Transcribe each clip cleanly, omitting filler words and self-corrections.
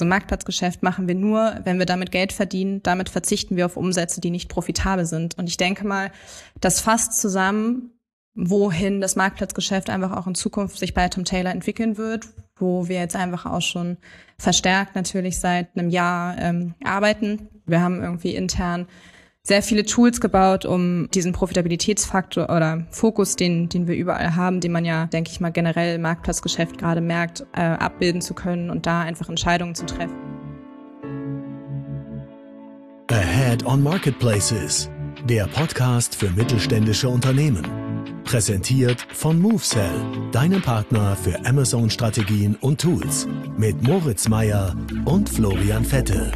So ein Marktplatzgeschäft machen wir nur, wenn wir damit Geld verdienen. Damit verzichten wir auf Umsätze, die nicht profitabel sind. Und ich denke mal, das fasst zusammen, wohin das Marktplatzgeschäft einfach auch in Zukunft sich bei Tom Tailor entwickeln wird, wo wir jetzt einfach auch schon verstärkt natürlich seit einem Jahr arbeiten. Wir haben irgendwie intern sehr viele Tools gebaut, um diesen Profitabilitätsfaktor oder Fokus, den wir überall haben, den man ja, denke ich mal, generell im Marktplatzgeschäft gerade merkt, abbilden zu können und da einfach Entscheidungen zu treffen. Ahead on Marketplaces, der Podcast für mittelständische Unternehmen. Präsentiert von MoveSell, deinem Partner für Amazon-Strategien und Tools. Mit Moritz Meyer und Florian Vettel.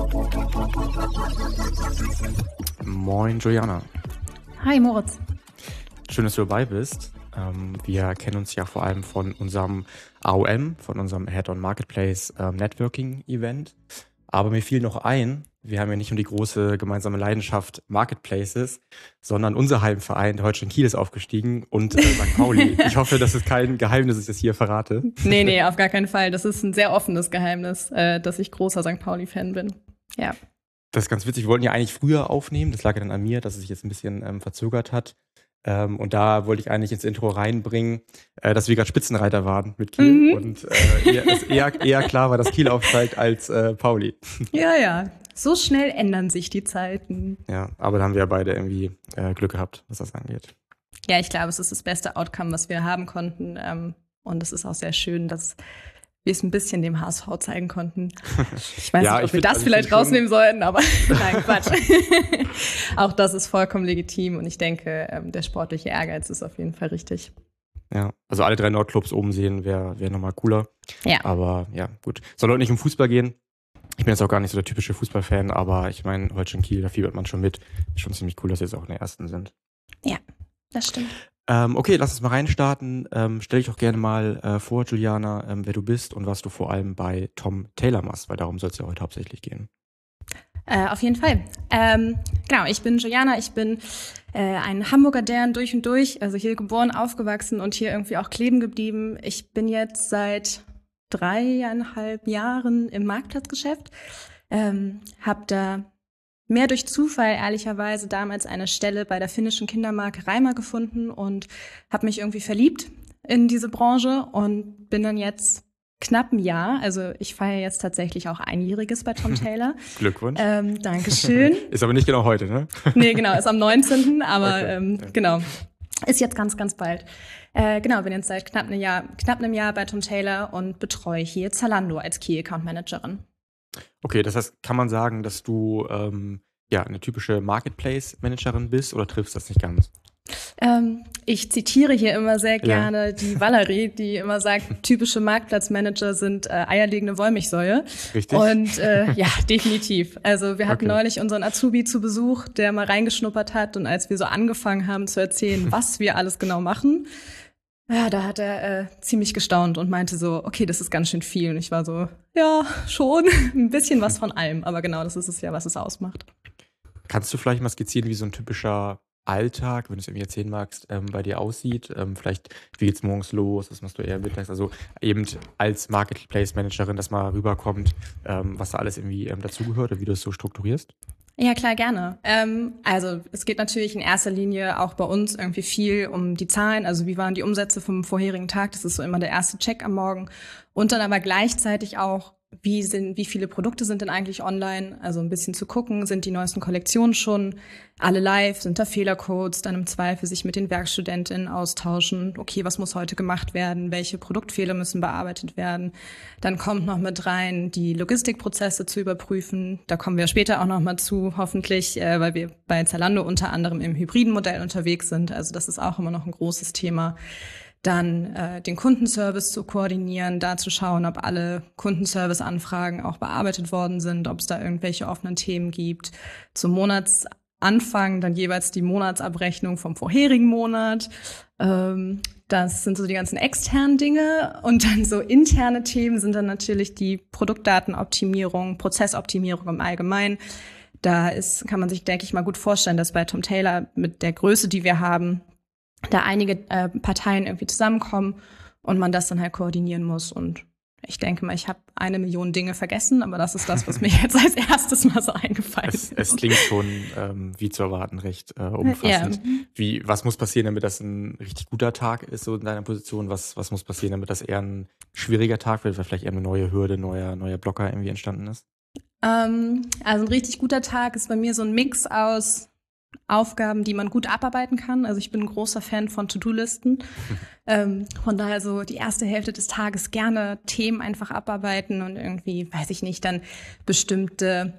Moin Juliana. Hi Moritz. Schön, dass du dabei bist. Wir kennen uns ja vor allem von unserem AOM, von unserem Ahead on Marketplace Networking Event. Aber mir fiel noch ein, wir haben ja nicht nur die große gemeinsame Leidenschaft Marketplaces, sondern unser Heimverein, der Holstein Kiel, ist aufgestiegen und St. Pauli. Ich hoffe, das ist kein Geheimnis, dass ich das hier verrate. Nee, auf gar keinen Fall. Das ist ein sehr offenes Geheimnis, dass ich großer St. Pauli-Fan bin. Ja. Das ist ganz witzig. Wir wollten ja eigentlich früher aufnehmen. Das lag ja dann an mir, dass es sich jetzt ein bisschen verzögert hat. Und da wollte ich eigentlich ins Intro reinbringen, dass wir gerade Spitzenreiter waren mit Kiel. Und eher klar war, dass Kiel aufsteigt als Pauli. Ja. So schnell ändern sich die Zeiten. Ja, aber da haben wir ja beide irgendwie Glück gehabt, was das angeht. Ja, ich glaube, es ist das beste Outcome, was wir haben konnten. Und es ist auch sehr schön, dass wir es ein bisschen dem HSV zeigen konnten. Ich weiß nicht, ob wir das vielleicht rausnehmen sollten, aber nein, Quatsch. Auch das ist vollkommen legitim und ich denke, der sportliche Ehrgeiz ist auf jeden Fall richtig. Ja, also alle 3 Nordclubs oben sehen wäre nochmal cooler. Ja. Aber ja, gut. Soll heute nicht um Fußball gehen. Ich bin jetzt auch gar nicht so der typische Fußballfan, aber ich meine, Holstein Kiel, da fiebert man schon mit. Ist schon ziemlich cool, dass sie jetzt auch in der ersten sind. Ja, das stimmt. Okay, lass uns mal reinstarten. Stell dich auch gerne mal vor, Juliana, wer du bist und was du vor allem bei Tom Tailor machst, weil darum soll es ja heute hauptsächlich gehen. Auf jeden Fall. Genau, ich bin Juliana, ich bin ein Hamburger Dern durch und durch, also hier geboren, aufgewachsen und hier irgendwie auch kleben geblieben. Ich bin jetzt seit 3,5 Jahren im Marktplatzgeschäft, habe da mehr durch Zufall ehrlicherweise damals eine Stelle bei der finnischen Kindermarke Reimer gefunden und habe mich irgendwie verliebt in diese Branche und bin dann jetzt knapp ein Jahr, also ich feiere jetzt tatsächlich auch Einjähriges bei Tom Tailor. Glückwunsch. Dankeschön. Ist aber nicht genau heute, ne? Nee, genau, ist am 19., aber okay. Genau, ist jetzt ganz, ganz bald. Genau, bin jetzt seit knapp einem Jahr bei Tom Tailor und betreue hier Zalando als Key Account Managerin. Okay, das heißt, kann man sagen, dass du eine typische Marketplace-Managerin bist oder triffst das nicht ganz? Ich zitiere hier immer sehr gerne die Valerie, die immer sagt, typische Marktplatzmanager sind eierlegende Wollmilchsäue. Richtig. Und ja, definitiv. Also wir hatten neulich unseren Azubi zu Besuch, der mal reingeschnuppert hat und als wir so angefangen haben zu erzählen, was wir alles genau machen, ja, da hat er ziemlich gestaunt und meinte so, okay, das ist ganz schön viel. Und ich war so, ja, schon, ein bisschen was von allem. Aber genau, das ist es ja, was es ausmacht. Kannst du vielleicht mal skizzieren, wie so ein typischer Alltag, wenn du es irgendwie erzählen magst, bei dir aussieht? Vielleicht, wie geht's morgens los? Was machst du eher mittags? Also eben als Marketplace-Managerin, dass mal rüberkommt, was da alles irgendwie dazugehört oder wie du es so strukturierst? Ja, klar, gerne. Also es geht natürlich in erster Linie auch bei uns irgendwie viel um die Zahlen, also wie waren die Umsätze vom vorherigen Tag, das ist so immer der erste Check am Morgen. Und dann aber gleichzeitig auch, wie viele Produkte sind denn eigentlich online, also ein bisschen zu gucken, sind die neuesten Kollektionen schon alle live, sind da Fehlercodes, dann im Zweifel sich mit den Werkstudentinnen austauschen, okay, was muss heute gemacht werden, welche Produktfehler müssen bearbeitet werden. Dann kommt noch mit rein, die Logistikprozesse zu überprüfen, da kommen wir später auch noch mal zu, hoffentlich, weil wir bei Zalando unter anderem im hybriden Modell unterwegs sind, also das ist auch immer noch ein großes Thema. Dann den Kundenservice zu koordinieren, da zu schauen, ob alle Kundenservice-Anfragen auch bearbeitet worden sind, ob es da irgendwelche offenen Themen gibt. Zum Monatsanfang dann jeweils die Monatsabrechnung vom vorherigen Monat. Das sind so die ganzen externen Dinge. Und dann so interne Themen sind dann natürlich die Produktdatenoptimierung, Prozessoptimierung im Allgemeinen. Da kann man sich, denke ich mal, gut vorstellen, dass bei Tom Tailor mit der Größe, die wir haben, da einige Parteien irgendwie zusammenkommen und man das dann halt koordinieren muss. Und ich denke mal, ich habe 1 Million Dinge vergessen, aber das ist das, was mir jetzt als erstes mal so eingefallen ist. Es klingt schon, wie zu erwarten, recht umfassend. Was muss passieren, damit das ein richtig guter Tag ist, so in deiner Position? Was muss passieren, damit das eher ein schwieriger Tag wird, weil vielleicht eher eine neue Hürde, neuer Blocker irgendwie entstanden ist? Also ein richtig guter Tag ist bei mir so ein Mix aus Aufgaben, die man gut abarbeiten kann. Also ich bin ein großer Fan von To-Do-Listen. Von daher so die erste Hälfte des Tages gerne Themen einfach abarbeiten und irgendwie, weiß ich nicht, dann bestimmte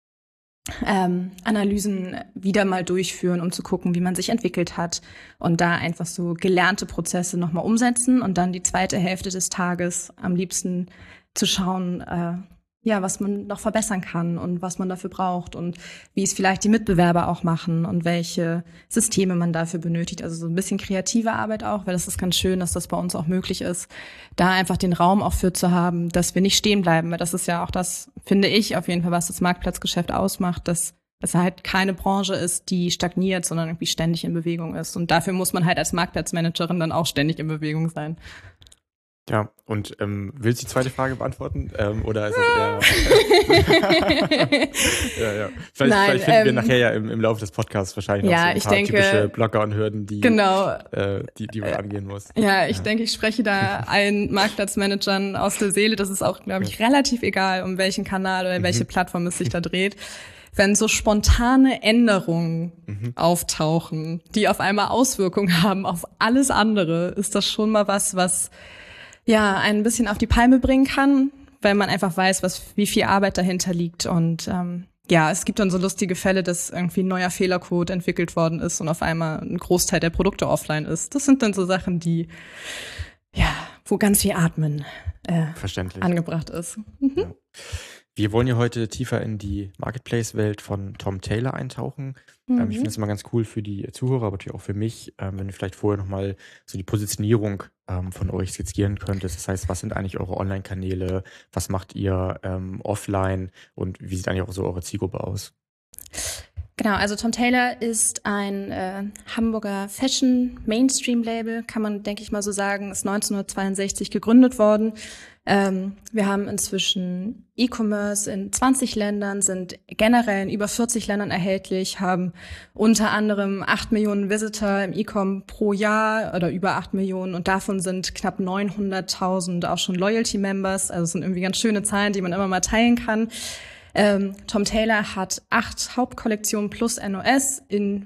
Analysen wieder mal durchführen, um zu gucken, wie man sich entwickelt hat und da einfach so gelernte Prozesse nochmal umsetzen und dann die zweite Hälfte des Tages am liebsten zu schauen, was man noch verbessern kann und was man dafür braucht und wie es vielleicht die Mitbewerber auch machen und welche Systeme man dafür benötigt. Also so ein bisschen kreative Arbeit auch, weil das ist ganz schön, dass das bei uns auch möglich ist, da einfach den Raum auch für zu haben, dass wir nicht stehen bleiben. Weil das ist ja auch das, finde ich auf jeden Fall, was das Marktplatzgeschäft ausmacht, dass es halt keine Branche ist, die stagniert, sondern irgendwie ständig in Bewegung ist. Und dafür muss man halt als Marktplatzmanagerin dann auch ständig in Bewegung sein. Ja, und willst du die zweite Frage beantworten? Oder ist es eher... ja. Vielleicht finden wir nachher ja im Laufe des Podcasts wahrscheinlich noch so ein paar typische Blocker und Hürden, die man angehen muss. Ja, ich denke, ich spreche da allen Marktplatzmanagern aus der Seele. Das ist auch, glaube ich, relativ egal, um welchen Kanal oder welche Plattform es sich da dreht. Wenn so spontane Änderungen auftauchen, die auf einmal Auswirkungen haben auf alles andere, ist das schon mal was ein bisschen auf die Palme bringen kann, weil man einfach weiß, wie viel Arbeit dahinter liegt. Und es gibt dann so lustige Fälle, dass irgendwie ein neuer Fehlercode entwickelt worden ist und auf einmal ein Großteil der Produkte offline ist. Das sind dann so Sachen, die, wo ganz viel Atmen angebracht ist. Ja. Wir wollen ja heute tiefer in die Marketplace-Welt von Tom Tailor eintauchen. Ich finde es immer ganz cool für die Zuhörer, aber natürlich auch für mich, wenn ihr vielleicht vorher nochmal so die Positionierung von euch skizzieren könntest. Das heißt, was sind eigentlich eure Online-Kanäle? Was macht ihr offline? Und wie sieht eigentlich auch so eure Zielgruppe aus? Genau, also Tom Tailor ist ein Hamburger Fashion-Mainstream-Label, kann man, denke ich mal so sagen, ist 1962 gegründet worden. Wir haben inzwischen E-Commerce in 20 Ländern, sind generell in über 40 Ländern erhältlich, haben unter anderem 8 Millionen Visitor im E-Com pro Jahr oder über 8 Millionen und davon sind knapp 900.000 auch schon Loyalty-Members. Also es sind irgendwie ganz schöne Zahlen, die man immer mal teilen kann. Tom Tailor hat 8 Hauptkollektionen plus NOS in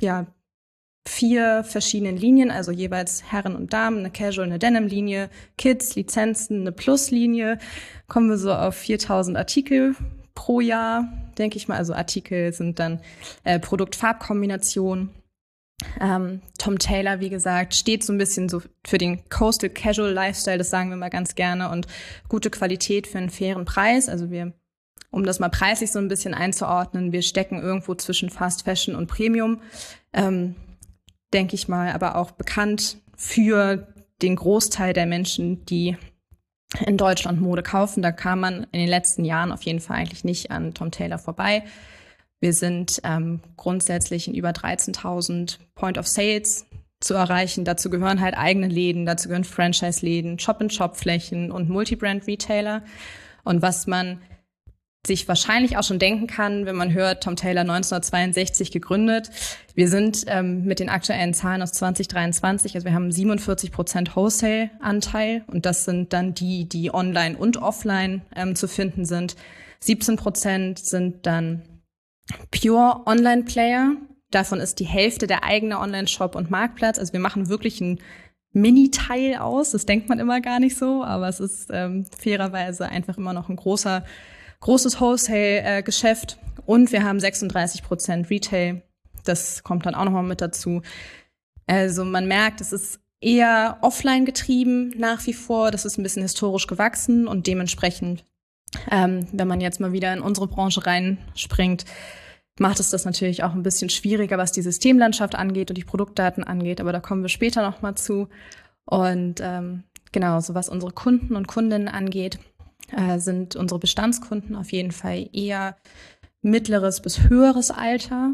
4 verschiedenen Linien, also jeweils Herren und Damen, eine Casual, eine Denim-Linie, Kids, Lizenzen, eine Plus-Linie. Kommen wir so auf 4.000 Artikel pro Jahr, denke ich mal. Also Artikel sind dann Produkt-Farb-Kombinationen. Tom Tailor, wie gesagt, steht so ein bisschen so für den Coastal Casual Lifestyle, das sagen wir mal ganz gerne, und gute Qualität für einen fairen Preis. Also um das mal preislich so ein bisschen einzuordnen, wir stecken irgendwo zwischen Fast Fashion und Premium. Denke ich mal, aber auch bekannt für den Großteil der Menschen, die in Deutschland Mode kaufen. Da kam man in den letzten Jahren auf jeden Fall eigentlich nicht an Tom Tailor vorbei. Wir sind grundsätzlich in über 13.000 Point of Sales zu erreichen. Dazu gehören halt eigene Läden, dazu gehören Franchise-Läden, Shop-in-Shop-Flächen und Multibrand-Retailer. Und was man sich wahrscheinlich auch schon denken kann, wenn man hört, Tom Tailor 1962 gegründet. Wir sind mit den aktuellen Zahlen aus 2023, also wir haben 47% Wholesale-Anteil und das sind dann die online und offline zu finden sind. 17% sind dann Pure Online-Player. Davon ist die Hälfte der eigene Online-Shop und Marktplatz. Also wir machen wirklich einen Mini-Teil aus. Das denkt man immer gar nicht so, aber es ist fairerweise einfach immer noch ein großes Wholesale-Geschäft und wir haben 36% Retail. Das kommt dann auch nochmal mit dazu. Also man merkt, es ist eher offline getrieben nach wie vor. Das ist ein bisschen historisch gewachsen und dementsprechend, wenn man jetzt mal wieder in unsere Branche reinspringt, macht es das natürlich auch ein bisschen schwieriger, was die Systemlandschaft angeht und die Produktdaten angeht. Aber da kommen wir später nochmal zu. Und genau, so was unsere Kunden und Kundinnen angeht, sind unsere Bestandskunden auf jeden Fall eher mittleres bis höheres Alter.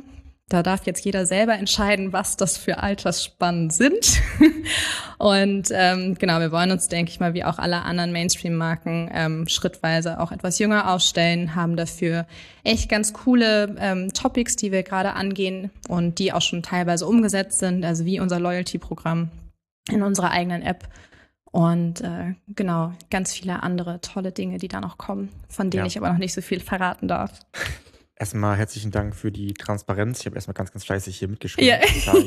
Da darf jetzt jeder selber entscheiden, was das für Altersspannen sind. Und genau, wir wollen uns, denke ich mal, wie auch alle anderen Mainstream-Marken schrittweise auch etwas jünger aufstellen, haben dafür echt ganz coole Topics, die wir gerade angehen und die auch schon teilweise umgesetzt sind, also wie unser Loyalty-Programm in unserer eigenen App. Und genau, ganz viele andere tolle Dinge, die da noch kommen, von denen ich aber noch nicht so viel verraten darf. Erstmal herzlichen Dank für die Transparenz. Ich habe erstmal ganz, ganz fleißig hier mitgeschrieben. Ja.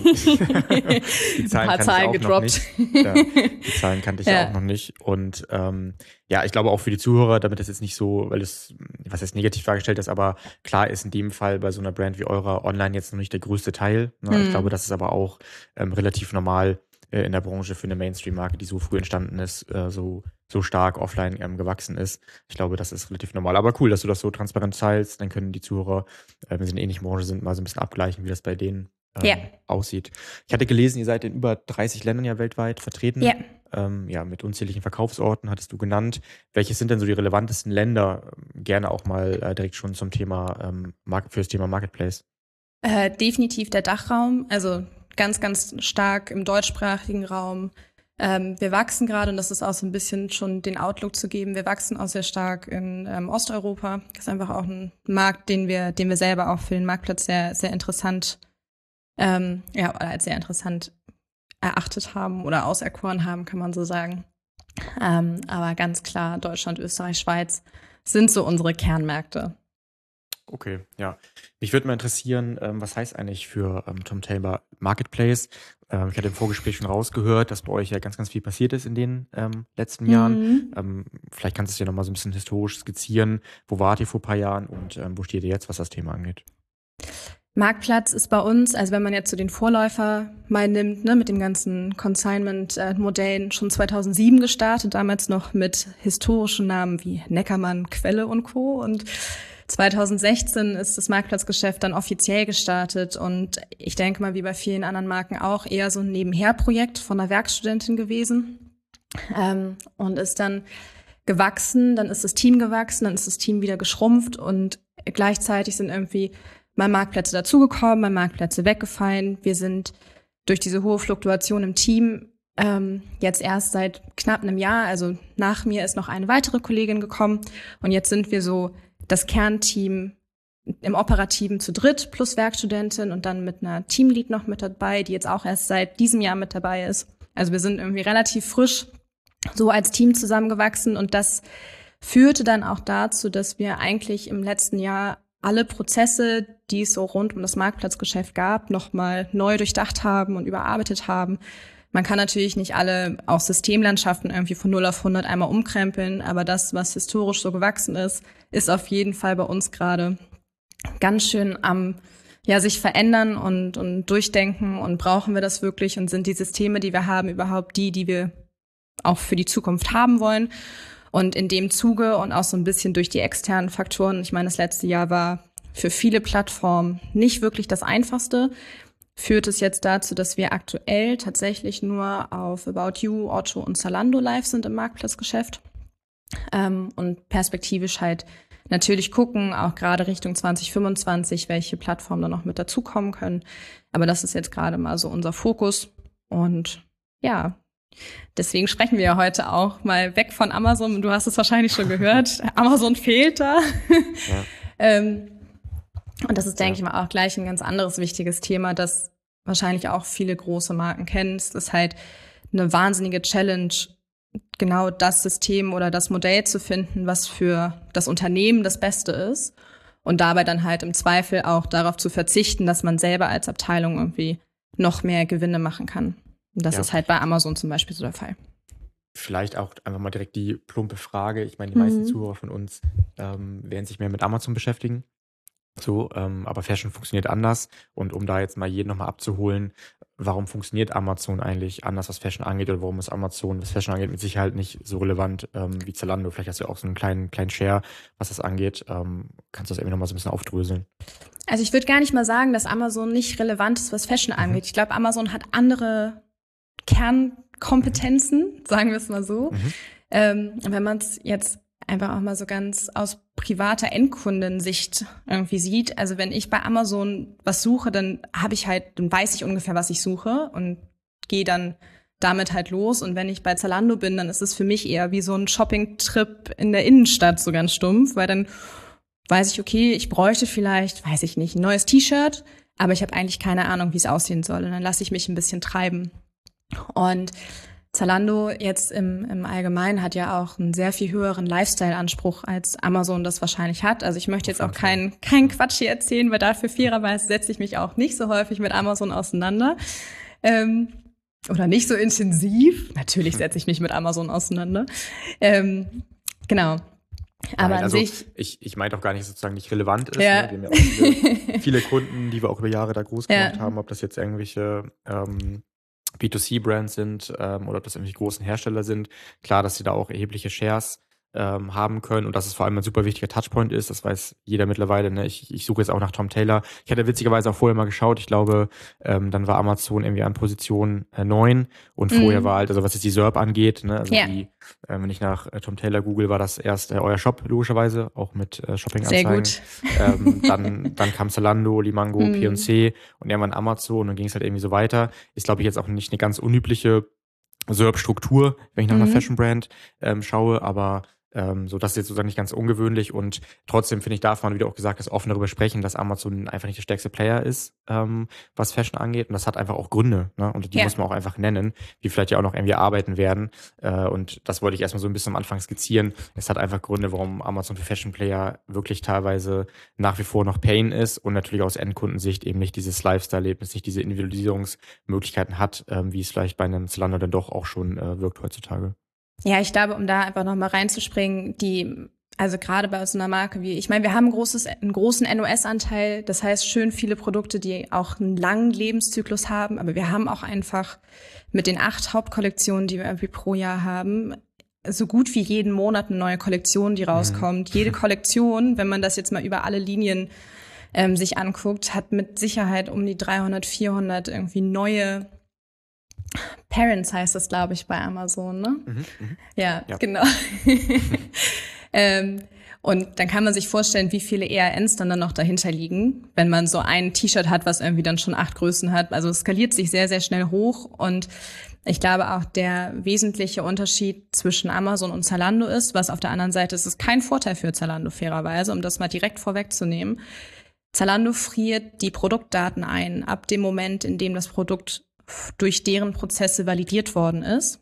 Die Zahlen ein paar Zahlen gedroppt. Die Zahlen kannte ich auch noch nicht. Und ich glaube auch für die Zuhörer, damit das jetzt nicht so, weil es, was jetzt negativ dargestellt ist, aber klar ist in dem Fall bei so einer Brand wie eurer online jetzt noch nicht der größte Teil. Ne? Ich glaube, das ist aber auch relativ normal in der Branche für eine Mainstream-Marke, die so früh entstanden ist, so stark offline gewachsen ist. Ich glaube, das ist relativ normal. Aber cool, dass du das so transparent teilst. Dann können die Zuhörer, wenn sie in einer ähnlichen Branche sind, mal so ein bisschen abgleichen, wie das bei denen aussieht. Ich hatte gelesen, ihr seid in über 30 Ländern ja weltweit vertreten. Mit unzähligen Verkaufsorten hattest du genannt. Welche sind denn so die relevantesten Länder? Gerne auch mal direkt schon zum Thema, fürs Thema Marketplace. Definitiv der Dachraum, also ganz, ganz stark im deutschsprachigen Raum. Wir wachsen gerade, und das ist auch so ein bisschen schon den Outlook zu geben, wir wachsen auch sehr stark in Osteuropa. Das ist einfach auch ein Markt, den wir selber auch für den Marktplatz sehr, sehr interessant, oder als sehr interessant erachtet haben oder auserkoren haben, kann man so sagen. Aber ganz klar, Deutschland, Österreich, Schweiz sind so unsere Kernmärkte. Okay, ja. Mich würde mal interessieren, was heißt eigentlich für Tom Tailor Marketplace? Ich hatte im Vorgespräch schon rausgehört, dass bei euch ja ganz, ganz viel passiert ist in den letzten Jahren. Vielleicht kannst du es ja nochmal so ein bisschen historisch skizzieren. Wo wart ihr vor ein paar Jahren und wo steht ihr jetzt, was das Thema angeht? Marktplatz ist bei uns, also wenn man jetzt so den Vorläufer mal nimmt, ne, mit den ganzen Consignment-Modellen, schon 2007 gestartet, damals noch mit historischen Namen wie Neckermann, Quelle und Co. Und 2016 ist das Marktplatzgeschäft dann offiziell gestartet und ich denke mal, wie bei vielen anderen Marken auch, eher so ein Nebenherprojekt von einer Werkstudentin gewesen und ist dann gewachsen, dann ist das Team gewachsen, dann ist das Team wieder geschrumpft und gleichzeitig sind irgendwie mal Marktplätze dazugekommen, mal Marktplätze weggefallen. Wir sind durch diese hohe Fluktuation im Team jetzt erst seit knapp einem Jahr, also nach mir ist noch eine weitere Kollegin gekommen und jetzt sind wir so das Kernteam im Operativen zu dritt plus Werkstudentin und dann mit einer Teamlead noch mit dabei, die jetzt auch erst seit diesem Jahr mit dabei ist. Also wir sind irgendwie relativ frisch so als Team zusammengewachsen und das führte dann auch dazu, dass wir eigentlich im letzten Jahr alle Prozesse, die es so rund um das Marktplatzgeschäft gab, nochmal neu durchdacht haben und überarbeitet haben. Man kann natürlich nicht alle auch Systemlandschaften irgendwie von 0 auf 100 einmal umkrempeln, aber das, was historisch so gewachsen ist, ist auf jeden Fall bei uns gerade ganz schön am sich verändern und durchdenken und brauchen wir das wirklich und sind die Systeme, die wir haben, überhaupt die wir auch für die Zukunft haben wollen. Und in dem Zuge und auch so ein bisschen durch die externen Faktoren, ich meine, das letzte Jahr war für viele Plattformen nicht wirklich das Einfachste, führt es jetzt dazu, dass wir aktuell tatsächlich nur auf About You, Otto und Zalando live sind im Marktplatzgeschäft und perspektivisch halt natürlich gucken, auch gerade Richtung 2025, welche Plattformen da noch mit dazukommen können. Aber das ist jetzt gerade mal so unser Fokus und ja, deswegen sprechen wir ja heute auch mal weg von Amazon. Du hast es wahrscheinlich schon gehört. Amazon fehlt da. Ja. Und das ist, denke ich mal, auch gleich ein ganz anderes wichtiges Thema, das wahrscheinlich auch viele große Marken kennen. Es ist halt eine wahnsinnige Challenge, genau das System oder das Modell zu finden, was für das Unternehmen das Beste ist. Und dabei dann halt im Zweifel auch darauf zu verzichten, dass man selber als Abteilung irgendwie noch mehr Gewinne machen kann. Und das ist halt bei Amazon zum Beispiel so der Fall. Vielleicht auch einfach mal direkt die plumpe Frage. Ich meine, die meisten Zuhörer von uns werden sich mehr mit Amazon beschäftigen. So, aber Fashion funktioniert anders. Und um da jetzt mal jeden nochmal abzuholen, warum funktioniert Amazon eigentlich anders, was Fashion angeht? Oder warum ist Amazon, was Fashion angeht, mit Sicherheit nicht so relevant wie Zalando? Vielleicht hast du ja auch so einen kleinen Share, was das angeht. Kannst du das irgendwie nochmal so ein bisschen aufdröseln? Also ich würde gar nicht mal sagen, dass Amazon nicht relevant ist, was Fashion angeht. Ich glaube, Amazon hat andere Kernkompetenzen, sagen wir es mal so. Wenn man es jetzt einfach auch mal so ganz aus privater Endkundensicht irgendwie sieht. Also wenn ich bei Amazon was suche, dann weiß ich ungefähr, was ich suche und gehe dann damit halt los. Und wenn ich bei Zalando bin, dann ist es für mich eher wie so ein Shopping-Trip in der Innenstadt, so ganz stumpf, weil dann weiß ich, okay, ich bräuchte vielleicht, weiß ich nicht, ein neues T-Shirt, aber ich habe eigentlich keine Ahnung, wie es aussehen soll. Und dann lasse ich mich ein bisschen treiben. Und Zalando jetzt im Allgemeinen hat ja auch einen sehr viel höheren Lifestyle-Anspruch, als Amazon das wahrscheinlich hat. Also ich möchte jetzt auch keinen Quatsch hier erzählen, weil dafür fairerweise setze ich mich auch nicht so häufig mit Amazon auseinander. Oder nicht so intensiv. Natürlich setze ich mich mit Amazon auseinander. Genau. Aber Nein, also an sich. Ich meinte auch gar nicht sozusagen nicht relevant ist. Ja. Ne? Wir haben ja auch viele Kunden, die wir auch über Jahre da groß gemacht haben, ob das jetzt irgendwelche B2C-Brands sind oder ob das irgendwelche großen Hersteller sind. Klar, dass sie da auch erhebliche Shares haben können und dass es vor allem ein super wichtiger Touchpoint ist, das weiß jeder mittlerweile. Ne? Ich suche jetzt auch nach Tom Taylor. Ich hatte witzigerweise auch vorher mal geschaut, ich glaube, dann war Amazon irgendwie an Position 9 und vorher war halt, also was jetzt die SERP angeht, ne? Also wenn ich nach Tom Taylor google, war das erst euer Shop, logischerweise, auch mit Shopping-Anzeigen. Sehr gut. Dann kam Zalando, Limango, P&C und irgendwann Amazon und dann ging es halt irgendwie so weiter. Ist, glaube ich, jetzt auch nicht eine ganz unübliche SERP-Struktur, wenn ich nach einer Fashion-Brand schaue, aber so, das ist jetzt sozusagen nicht ganz ungewöhnlich und trotzdem finde ich, darf man, wie du auch gesagt hast, offen darüber sprechen, dass Amazon einfach nicht der stärkste Player ist, was Fashion angeht und das hat einfach auch Gründe, ne? Und die muss man auch einfach nennen, die vielleicht ja auch noch irgendwie arbeiten werden und das wollte ich erstmal so ein bisschen am Anfang skizzieren. Es hat einfach Gründe, warum Amazon für Fashion Player wirklich teilweise nach wie vor noch Pain ist und natürlich aus Endkundensicht eben nicht dieses Lifestyle-Erlebnis, nicht diese Individualisierungsmöglichkeiten hat, wie es vielleicht bei einem Zalando dann doch auch schon wirkt heutzutage. Ja, ich glaube, um da einfach nochmal reinzuspringen, also gerade bei so einer Marke ich meine, wir haben einen großen NOS-Anteil, das heißt schön viele Produkte, die auch einen langen Lebenszyklus haben, aber wir haben auch einfach mit den 8 Hauptkollektionen, die wir irgendwie pro Jahr haben, so gut wie jeden Monat eine neue Kollektion, die rauskommt. Jede Kollektion, wenn man das jetzt mal über alle Linien sich anguckt, hat mit Sicherheit um die 300, 400 irgendwie neue Parents heißt das, glaube ich, bei Amazon, ne? Ja, genau. Und dann kann man sich vorstellen, wie viele ERNs dann noch dahinter liegen, wenn man so ein T-Shirt hat, was irgendwie dann schon 8 Größen hat. Also es skaliert sich sehr, sehr schnell hoch. Und ich glaube auch, der wesentliche Unterschied zwischen Amazon und Zalando ist, was auf der anderen Seite ist, ist kein Vorteil für Zalando, fairerweise, um das mal direkt vorwegzunehmen. Zalando friert die Produktdaten ein, ab dem Moment, in dem das Produkt durch deren Prozesse validiert worden ist.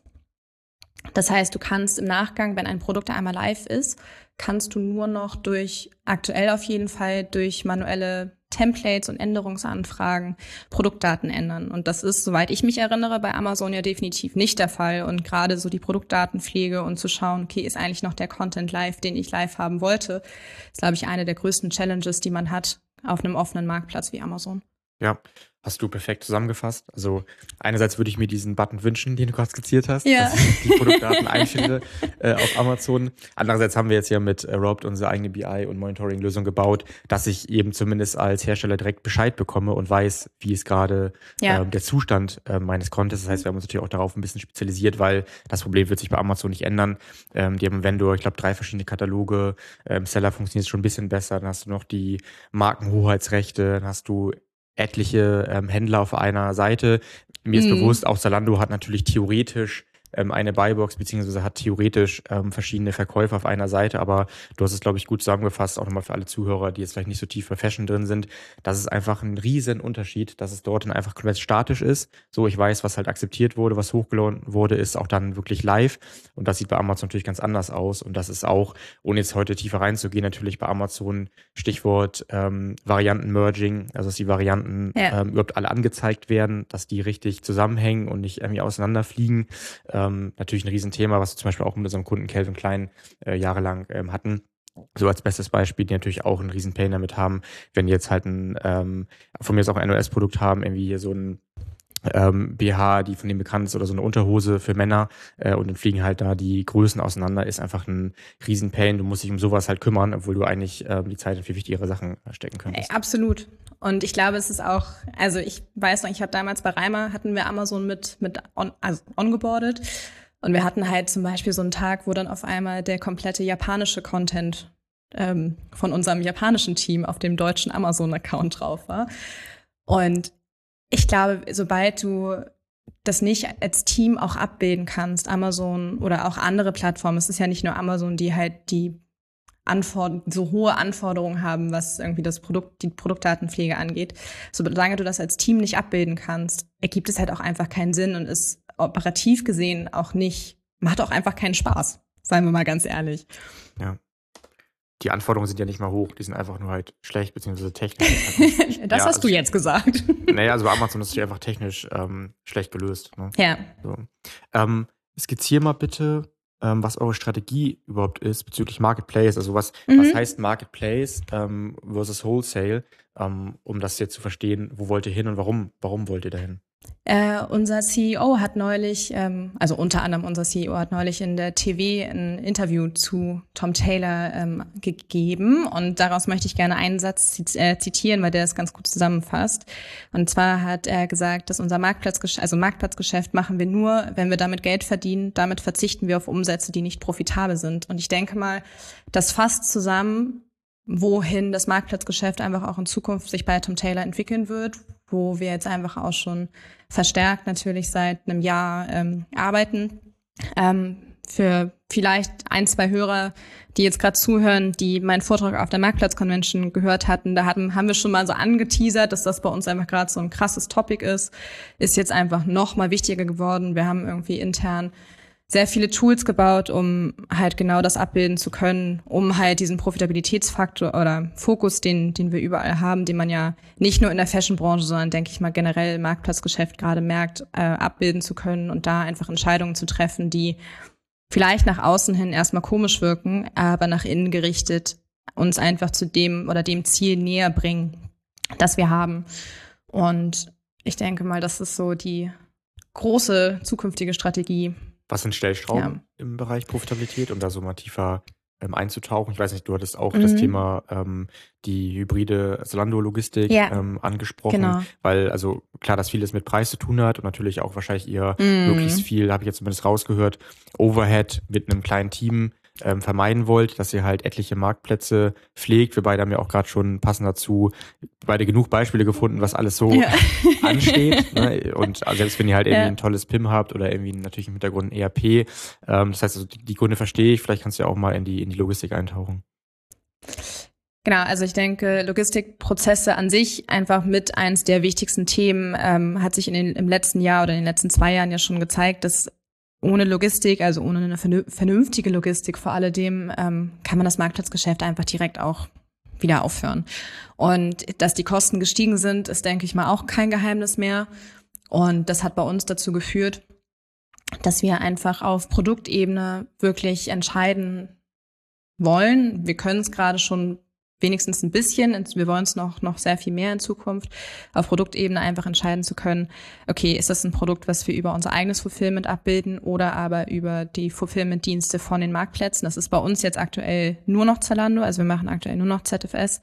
Das heißt, du kannst im Nachgang, wenn ein Produkt einmal live ist, kannst du nur noch aktuell auf jeden Fall durch manuelle Templates und Änderungsanfragen Produktdaten ändern. Und das ist, soweit ich mich erinnere, bei Amazon ja definitiv nicht der Fall. Und gerade so die Produktdatenpflege und zu schauen, okay, ist eigentlich noch der Content live, den ich live haben wollte, ist, glaube ich, eine der größten Challenges, die man hat auf einem offenen Marktplatz wie Amazon. Ja, hast du perfekt zusammengefasst. Also einerseits würde ich mir diesen Button wünschen, den du gerade skizziert hast, ja, dass ich die Produktdaten einfinde auf Amazon. Andererseits haben wir jetzt ja mit Robed unsere eigene BI- und Monitoring-Lösung gebaut, dass ich eben zumindest als Hersteller direkt Bescheid bekomme und weiß, wie ist gerade der Zustand meines Contents. Das heißt, wir haben uns natürlich auch darauf ein bisschen spezialisiert, weil das Problem wird sich bei Amazon nicht ändern. Die haben einen Vendor, ich glaube 3 verschiedene Kataloge. Seller funktioniert schon ein bisschen besser. Dann hast du noch die Markenhoheitsrechte, dann hast du etliche Händler auf einer Seite. Mir ist bewusst, auch Zalando hat natürlich theoretisch eine Buybox, beziehungsweise hat theoretisch verschiedene Verkäufer auf einer Seite, aber du hast es, glaube ich, gut zusammengefasst, auch nochmal für alle Zuhörer, die jetzt vielleicht nicht so tief bei Fashion drin sind, dass es einfach ein riesen Unterschied, dass es dort dann einfach komplett statisch ist. So, ich weiß, was halt akzeptiert wurde, was hochgeladen wurde, ist auch dann wirklich live und das sieht bei Amazon natürlich ganz anders aus und das ist auch, ohne jetzt heute tiefer reinzugehen, natürlich bei Amazon Stichwort Varianten-Merging, also dass die Varianten überhaupt alle angezeigt werden, dass die richtig zusammenhängen und nicht irgendwie auseinanderfliegen. Natürlich ein Riesenthema, was wir zum Beispiel auch mit unserem Kunden Calvin Klein jahrelang hatten. So als bestes Beispiel, die natürlich auch einen riesen Pain damit haben, wenn die jetzt halt von mir jetzt auch ein NOS-Produkt haben, irgendwie hier so ein BH, die von dem bekannt ist, oder so eine Unterhose für Männer und dann fliegen halt da die Größen auseinander, ist einfach ein riesen Pain. Du musst dich um sowas halt kümmern, obwohl du eigentlich die Zeit in viel wichtigere Sachen stecken könntest. Absolut. Und ich glaube, es ist auch, also ich weiß noch, ich habe damals bei Reimer, hatten wir Amazon mit ongeboardet Und wir hatten halt zum Beispiel so einen Tag, wo dann auf einmal der komplette japanische Content von unserem japanischen Team auf dem deutschen Amazon-Account drauf war. Und ich glaube, sobald du das nicht als Team auch abbilden kannst, Amazon oder auch andere Plattformen, es ist ja nicht nur Amazon, die halt die so hohe Anforderungen haben, was irgendwie die Produktdatenpflege angeht. Solange du das als Team nicht abbilden kannst, ergibt es halt auch einfach keinen Sinn und ist operativ gesehen macht auch einfach keinen Spaß, seien wir mal ganz ehrlich. Ja. Die Anforderungen sind ja nicht mal hoch, die sind einfach nur halt schlecht, beziehungsweise technisch. Das hast du jetzt gesagt. Naja, also bei Amazon ist es einfach technisch schlecht gelöst. Ne? Ja. So. Skizzier mal bitte, was eure Strategie überhaupt ist bezüglich Marketplace. Also was heißt Marketplace versus Wholesale, um das jetzt zu verstehen, wo wollt ihr hin und warum wollt ihr dahin? Unser CEO hat neulich, also unter anderem unser CEO hat neulich in der TV ein Interview zu Tom Taylor gegeben und daraus möchte ich gerne einen Satz zitieren, weil der das ganz gut zusammenfasst. Und zwar hat er gesagt, dass unser Marktplatzgeschäft machen wir nur, wenn wir damit Geld verdienen, damit verzichten wir auf Umsätze, die nicht profitabel sind. Und ich denke mal, das fasst zusammen, wohin das Marktplatzgeschäft einfach auch in Zukunft sich bei Tom Taylor entwickeln wird, wo wir jetzt einfach auch schon verstärkt natürlich seit einem Jahr arbeiten. Für vielleicht 1, 2 Hörer, die jetzt gerade zuhören, die meinen Vortrag auf der Marktplatz-Convention gehört hatten, da haben wir schon mal so angeteasert, dass das bei uns einfach gerade so ein krasses Topic ist jetzt einfach noch mal wichtiger geworden. Wir haben irgendwie intern sehr viele Tools gebaut, um halt genau das abbilden zu können, um halt diesen Profitabilitätsfaktor oder Fokus, den wir überall haben, den man ja nicht nur in der Fashion-Branche, sondern denke ich mal generell im Marktplatzgeschäft gerade merkt, abbilden zu können und da einfach Entscheidungen zu treffen, die vielleicht nach außen hin erstmal komisch wirken, aber nach innen gerichtet uns einfach zu dem Ziel näher bringen, das wir haben. Und ich denke mal, das ist so die große zukünftige Strategie. Was sind Stellschrauben im Bereich Profitabilität, um da so mal tiefer einzutauchen? Ich weiß nicht, du hattest auch das Thema die hybride Zalando-Logistik angesprochen, genau. Weil also klar, dass vieles mit Preis zu tun hat und natürlich auch wahrscheinlich ihr möglichst viel, habe ich jetzt zumindest rausgehört, Overhead mit einem kleinen Team vermeiden wollt, dass ihr halt etliche Marktplätze pflegt. Wir beide haben ja auch gerade schon passend dazu beide genug Beispiele gefunden, was alles so ansteht. Ne? Und selbst wenn ihr halt irgendwie ein tolles PIM habt oder irgendwie natürlich im Hintergrund ein ERP, das heißt, also die Gründe verstehe ich. Vielleicht kannst du ja auch mal in die Logistik eintauchen. Genau, also ich denke, Logistikprozesse an sich einfach mit eins der wichtigsten Themen hat sich im letzten Jahr oder in den letzten 2 Jahren ja schon gezeigt, dass ohne Logistik, also ohne eine vernünftige Logistik vor alledem, kann man das Marktplatzgeschäft einfach direkt auch wieder aufhören. Und dass die Kosten gestiegen sind, ist, denke ich mal, auch kein Geheimnis mehr. Und das hat bei uns dazu geführt, dass wir einfach auf Produktebene wirklich entscheiden wollen. Wir können es gerade schon wenigstens ein bisschen, wir wollen es noch sehr viel mehr in Zukunft, auf Produktebene einfach entscheiden zu können, okay, ist das ein Produkt, was wir über unser eigenes Fulfillment abbilden oder aber über die Fulfillment-Dienste von den Marktplätzen. Das ist bei uns jetzt aktuell nur noch Zalando, also wir machen aktuell nur noch ZFS.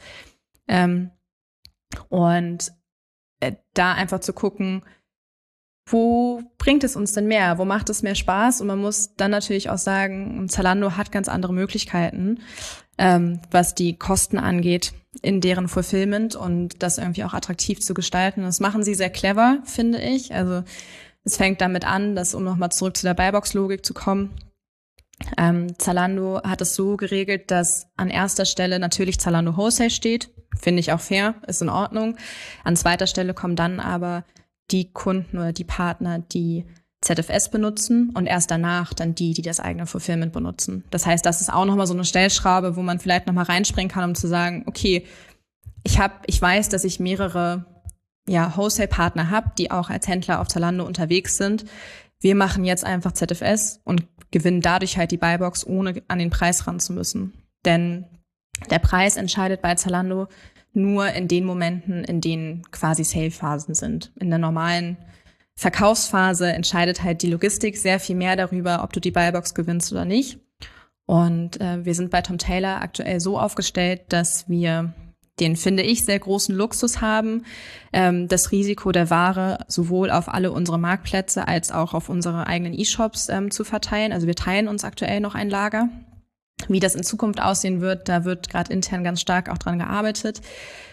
Und da einfach zu gucken, wo bringt es uns denn mehr? Wo macht es mehr Spaß? Und man muss dann natürlich auch sagen, Zalando hat ganz andere Möglichkeiten, was die Kosten angeht in deren Fulfillment und das irgendwie auch attraktiv zu gestalten. Das machen sie sehr clever, finde ich. Also es fängt damit an, dass, um nochmal zurück zu der Buybox-Logik zu kommen, Zalando hat es so geregelt, dass an erster Stelle natürlich Zalando Wholesale steht. Finde ich auch fair, ist in Ordnung. An zweiter Stelle kommen dann aber die Kunden oder die Partner, die ZFS benutzen und erst danach dann die das eigene Fulfillment benutzen. Das heißt, das ist auch nochmal so eine Stellschraube, wo man vielleicht nochmal reinspringen kann, um zu sagen, okay, ich weiß, dass ich mehrere Wholesale-Partner habe, die auch als Händler auf Zalando unterwegs sind. Wir machen jetzt einfach ZFS und gewinnen dadurch halt die Buybox, ohne an den Preis ran zu müssen. Denn der Preis entscheidet bei Zalando nur in den Momenten, in denen quasi Sale-Phasen sind. In der normalen Verkaufsphase entscheidet halt die Logistik sehr viel mehr darüber, ob du die Buybox gewinnst oder nicht. Und wir sind bei Tom Taylor aktuell so aufgestellt, dass wir den, finde ich, sehr großen Luxus haben, das Risiko der Ware sowohl auf alle unsere Marktplätze als auch auf unsere eigenen E-Shops zu verteilen. Also wir teilen uns aktuell noch ein Lager. Wie das in Zukunft aussehen wird, da wird gerade intern ganz stark auch dran gearbeitet.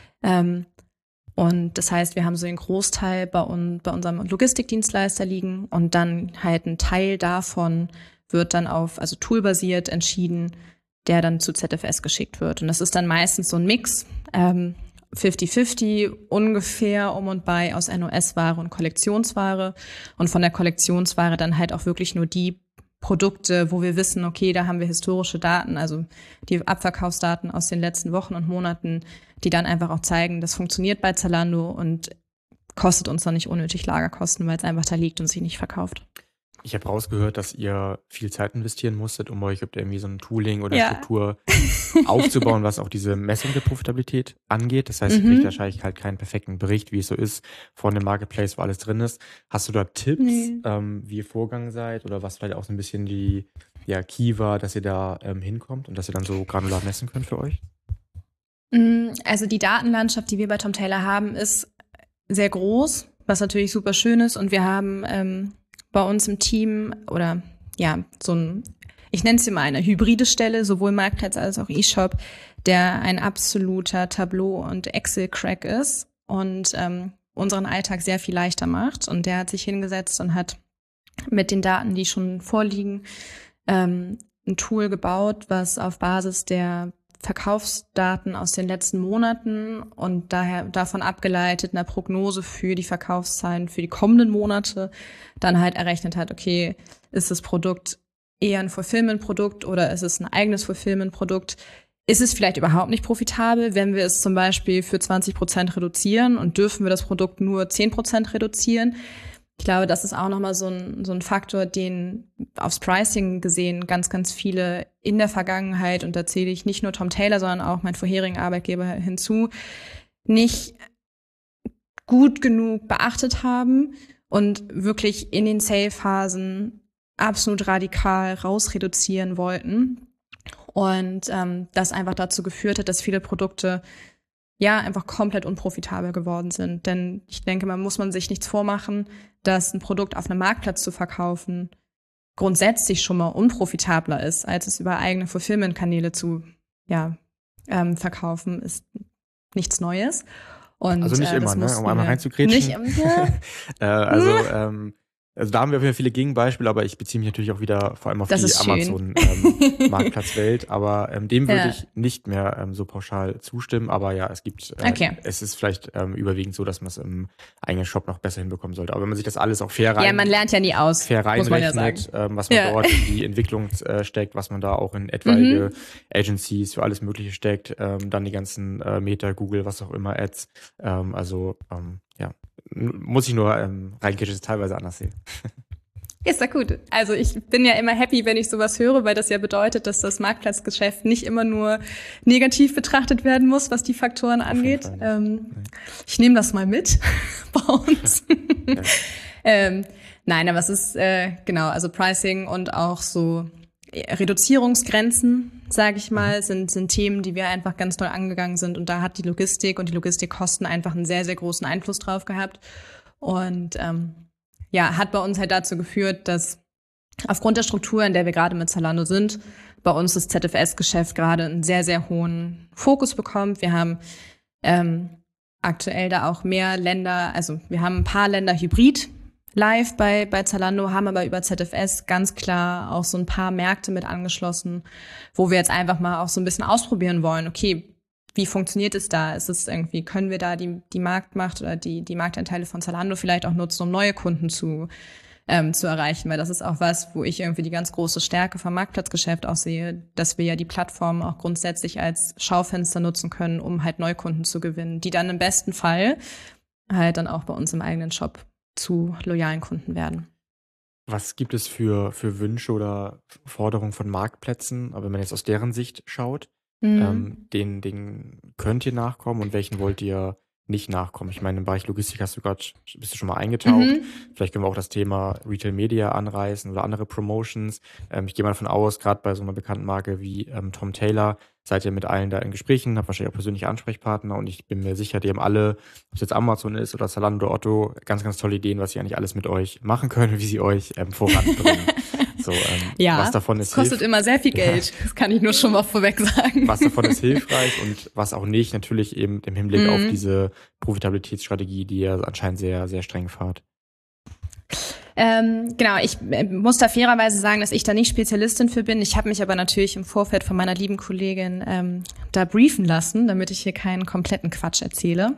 Und das heißt, wir haben so den Großteil bei unserem Logistikdienstleister liegen und dann halt ein Teil davon wird dann also toolbasiert entschieden, der dann zu ZFS geschickt wird. Und das ist dann meistens so ein Mix, 50-50 ungefähr um und bei aus NOS-Ware und Kollektionsware. Und von der Kollektionsware dann halt auch wirklich nur die Produkte, wo wir wissen, okay, da haben wir historische Daten, also die Abverkaufsdaten aus den letzten Wochen und Monaten, die dann einfach auch zeigen, das funktioniert bei Zalando und kostet uns dann nicht unnötig Lagerkosten, weil es einfach da liegt und sich nicht verkauft. Ich habe rausgehört, dass ihr viel Zeit investieren musstet, um euch irgendwie so ein Tooling oder Struktur aufzubauen, was auch diese Messung der Profitabilität angeht. Das heißt, ihr kriegt wahrscheinlich halt keinen perfekten Bericht, wie es so ist, von dem Marketplace, wo alles drin ist. Hast du da Tipps, wie ihr vorgegangen seid oder was vielleicht auch so ein bisschen die Key war, dass ihr da hinkommt und dass ihr dann so granular messen könnt für euch? Also die Datenlandschaft, die wir bei Tom Tailor haben, ist sehr groß, was natürlich super schön ist. Und wir haben bei uns im Team oder so ein, ich nenne es immer eine hybride Stelle, sowohl Marktplatz als auch E-Shop, der ein absoluter Tableau- und Excel-Crack ist und unseren Alltag sehr viel leichter macht. Und der hat sich hingesetzt und hat mit den Daten, die schon vorliegen, ein Tool gebaut, was auf Basis der Verkaufsdaten aus den letzten Monaten und daher davon abgeleitet einer Prognose für die Verkaufszahlen für die kommenden Monate dann halt errechnet hat, okay, ist das Produkt eher ein Fulfillment-Produkt oder ist es ein eigenes Fulfillment-Produkt? Ist es vielleicht überhaupt nicht profitabel, wenn wir es zum Beispiel für 20% reduzieren und dürfen wir das Produkt nur 10% reduzieren? Ich glaube, das ist auch nochmal so ein Faktor, den aufs Pricing gesehen ganz, ganz viele in der Vergangenheit, und da zähle ich nicht nur Tom Tailor, sondern auch meinen vorherigen Arbeitgeber hinzu, nicht gut genug beachtet haben und wirklich in den Sale-Phasen absolut radikal rausreduzieren wollten. Und das einfach dazu geführt hat, dass viele Produkte einfach komplett unprofitabel geworden sind. Denn ich denke, muss man sich nichts vormachen, dass ein Produkt auf einem Marktplatz zu verkaufen grundsätzlich schon mal unprofitabler ist, als es über eigene Fulfillment-Kanäle zu verkaufen, ist nichts Neues. Und, also nicht immer, ne? Um einmal reinzugrätschen. Nicht, Also da haben wir auf jeden Fall viele Gegenbeispiele, aber ich beziehe mich natürlich auch wieder vor allem auf die Amazon-Marktplatzwelt. Aber dem würde ich nicht mehr so pauschal zustimmen. Aber ja, es gibt, es ist vielleicht überwiegend so, dass man es im eigenen Shop noch besser hinbekommen sollte. Aber wenn man sich das alles auch fair man lernt ja nie aus, fair reinrechnet, was man dort in die Entwicklung steckt, was man da auch in etwaige Agencies für alles Mögliche steckt, dann die ganzen Meta, Google, was auch immer, Ads, muss ich nur reingehen, teilweise anders sehen. Ist ja gut. Also ich bin ja immer happy, wenn ich sowas höre, weil das ja bedeutet, dass das Marktplatzgeschäft nicht immer nur negativ betrachtet werden muss, was die Faktoren angeht. Ich nehme das mal mit bei uns. Nein, aber es ist also Pricing und auch so Reduzierungsgrenzen, sage ich mal, sind Themen, die wir einfach ganz neu angegangen sind. Und da hat die Logistik und die Logistikkosten einfach einen sehr, sehr großen Einfluss drauf gehabt. Und hat bei uns halt dazu geführt, dass aufgrund der Struktur, in der wir gerade mit Zalando sind, bei uns das ZFS-Geschäft gerade einen sehr, sehr hohen Fokus bekommt. Wir haben aktuell da auch mehr Länder, also wir haben ein paar Länder hybrid live bei Zalando, haben aber über ZFS ganz klar auch so ein paar Märkte mit angeschlossen, wo wir jetzt einfach mal auch so ein bisschen ausprobieren wollen. Okay, wie funktioniert es da? Ist es irgendwie, können wir da die Marktmacht oder die Marktanteile von Zalando vielleicht auch nutzen, um neue Kunden zu erreichen? Weil das ist auch was, wo ich irgendwie die ganz große Stärke vom Marktplatzgeschäft auch sehe, dass wir ja die Plattform auch grundsätzlich als Schaufenster nutzen können, um halt Neukunden zu gewinnen, die dann im besten Fall halt dann auch bei uns im eigenen Shop zu loyalen Kunden werden. Was gibt es für Wünsche oder Forderungen von Marktplätzen, aber wenn man jetzt aus deren Sicht schaut, denen könnt ihr nachkommen und welchen wollt ihr nicht nachkommen? Ich meine, im Bereich Logistik bist du schon mal eingetaucht. Vielleicht können wir auch das Thema Retail Media anreißen oder andere Promotions. Ich gehe mal davon aus, gerade bei so einer bekannten Marke wie Tom Taylor, seid ihr mit allen da in Gesprächen, habt wahrscheinlich auch persönliche Ansprechpartner und ich bin mir sicher, die haben alle, ob es jetzt Amazon ist oder Zalando oder Otto, ganz, ganz tolle Ideen, was sie eigentlich alles mit euch machen können, wie sie euch voranbringen. So, was davon ist kostet immer sehr viel Geld. Das kann ich nur schon mal vorweg sagen. Was davon ist hilfreich und was auch nicht, natürlich eben im Hinblick auf diese Profitabilitätsstrategie, die ihr anscheinend sehr, sehr streng fahrt. Genau, ich muss da fairerweise sagen, dass ich da nicht Spezialistin für bin. Ich habe mich aber natürlich im Vorfeld von meiner lieben Kollegin da briefen lassen, damit ich hier keinen kompletten Quatsch erzähle.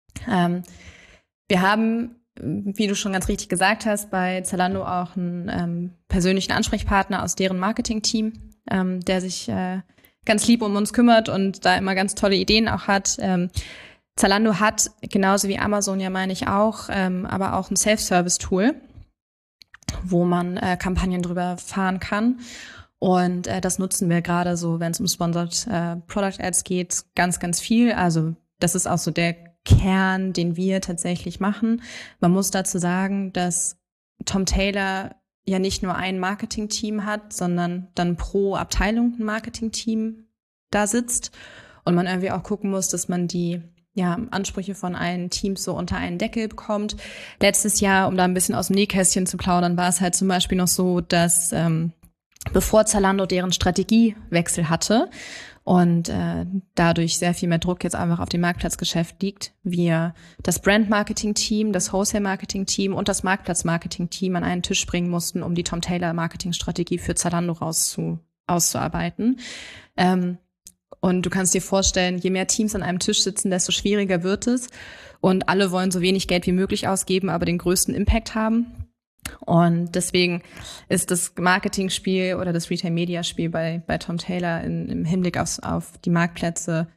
Wir haben, wie du schon ganz richtig gesagt hast, bei Zalando auch einen persönlichen Ansprechpartner aus deren Marketing-Team, der sich ganz lieb um uns kümmert und da immer ganz tolle Ideen auch hat. Zalando hat, genauso wie Amazon ja meine ich auch, aber auch ein Self-Service-Tool, wo man Kampagnen drüber fahren kann. Und das nutzen wir gerade so, wenn es um Sponsored Product Ads geht, ganz, ganz viel. Also das ist auch so der Kern, den wir tatsächlich machen. Man muss dazu sagen, dass Tom Taylor ja nicht nur ein Marketing-Team hat, sondern dann pro Abteilung ein Marketing-Team da sitzt und man irgendwie auch gucken muss, dass man die Ansprüche von allen Teams so unter einen Deckel bekommt. Letztes Jahr, um da ein bisschen aus dem Nähkästchen zu plaudern, war es halt zum Beispiel noch so, dass bevor Zalando deren Strategiewechsel hatte und dadurch sehr viel mehr Druck jetzt einfach auf dem Marktplatzgeschäft liegt, wir das Brand-Marketing-Team, das Wholesale-Marketing-Team und das Marktplatz-Marketing-Team an einen Tisch bringen mussten, um die Tom Taylor-Marketing-Strategie für Zalando auszuarbeiten. Und du kannst dir vorstellen, je mehr Teams an einem Tisch sitzen, desto schwieriger wird es. Und alle wollen so wenig Geld wie möglich ausgeben, aber den größten Impact haben. Und deswegen ist das Marketing-Spiel oder das Retail-Media-Spiel bei Tom Taylor im Hinblick auf die Marktplätze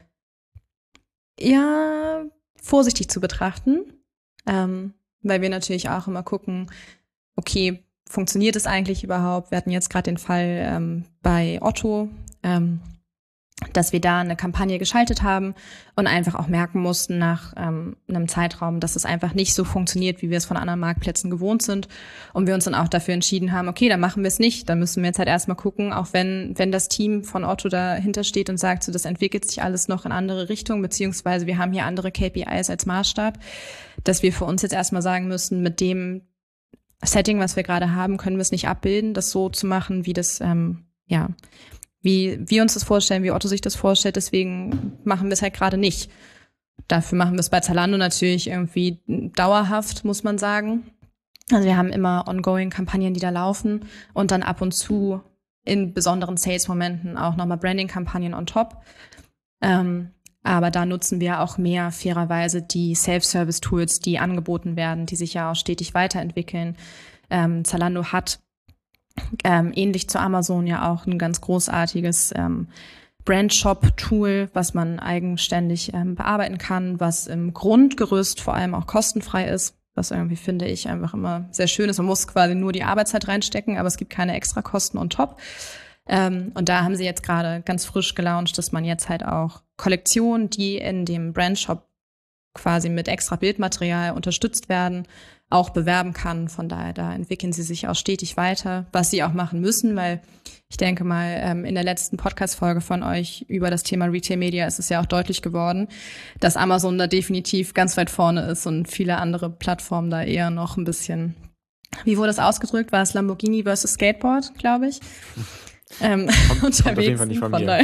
ja vorsichtig zu betrachten, weil wir natürlich auch immer gucken, okay, funktioniert es eigentlich überhaupt? Wir hatten jetzt gerade den Fall bei Otto, dass wir da eine Kampagne geschaltet haben und einfach auch merken mussten nach einem Zeitraum, dass es einfach nicht so funktioniert, wie wir es von anderen Marktplätzen gewohnt sind. Und wir uns dann auch dafür entschieden haben, okay, dann machen wir es nicht. Dann müssen wir jetzt halt erstmal gucken, auch wenn das Team von Otto dahinter steht und sagt, so das entwickelt sich alles noch in andere Richtungen, beziehungsweise wir haben hier andere KPIs als Maßstab, dass wir für uns jetzt erstmal sagen müssen, mit dem Setting, was wir gerade haben, können wir es nicht abbilden, das so zu machen, wie das, wie wir uns das vorstellen, wie Otto sich das vorstellt, deswegen machen wir es halt gerade nicht. Dafür machen wir es bei Zalando natürlich irgendwie dauerhaft, muss man sagen. Also wir haben immer ongoing Kampagnen, die da laufen und dann ab und zu in besonderen Sales-Momenten auch nochmal Branding-Kampagnen on top. Aber da nutzen wir auch mehr fairerweise die Self-Service-Tools, die angeboten werden, die sich ja auch stetig weiterentwickeln. Zalando hat ähnlich zu Amazon ja auch ein ganz großartiges Brand-Shop-Tool, was man eigenständig bearbeiten kann, was im Grundgerüst vor allem auch kostenfrei ist, was irgendwie, finde ich, einfach immer sehr schön ist. Man muss quasi nur die Arbeitszeit reinstecken, aber es gibt keine extra Kosten on top. Und da haben sie jetzt gerade ganz frisch gelauncht, dass man jetzt halt auch Kollektionen, die in dem Brand-Shop quasi mit extra Bildmaterial unterstützt werden, auch bewerben kann. Von daher, da entwickeln sie sich auch stetig weiter, was sie auch machen müssen, weil ich denke mal, in der letzten Podcast-Folge von euch über das Thema Retail Media ist es ja auch deutlich geworden, dass Amazon da definitiv ganz weit vorne ist und viele andere Plattformen da eher noch ein bisschen, wie wurde das ausgedrückt? War es Lamborghini versus Skateboard, glaube ich? Unterwegs auf jeden Fall nicht von mir.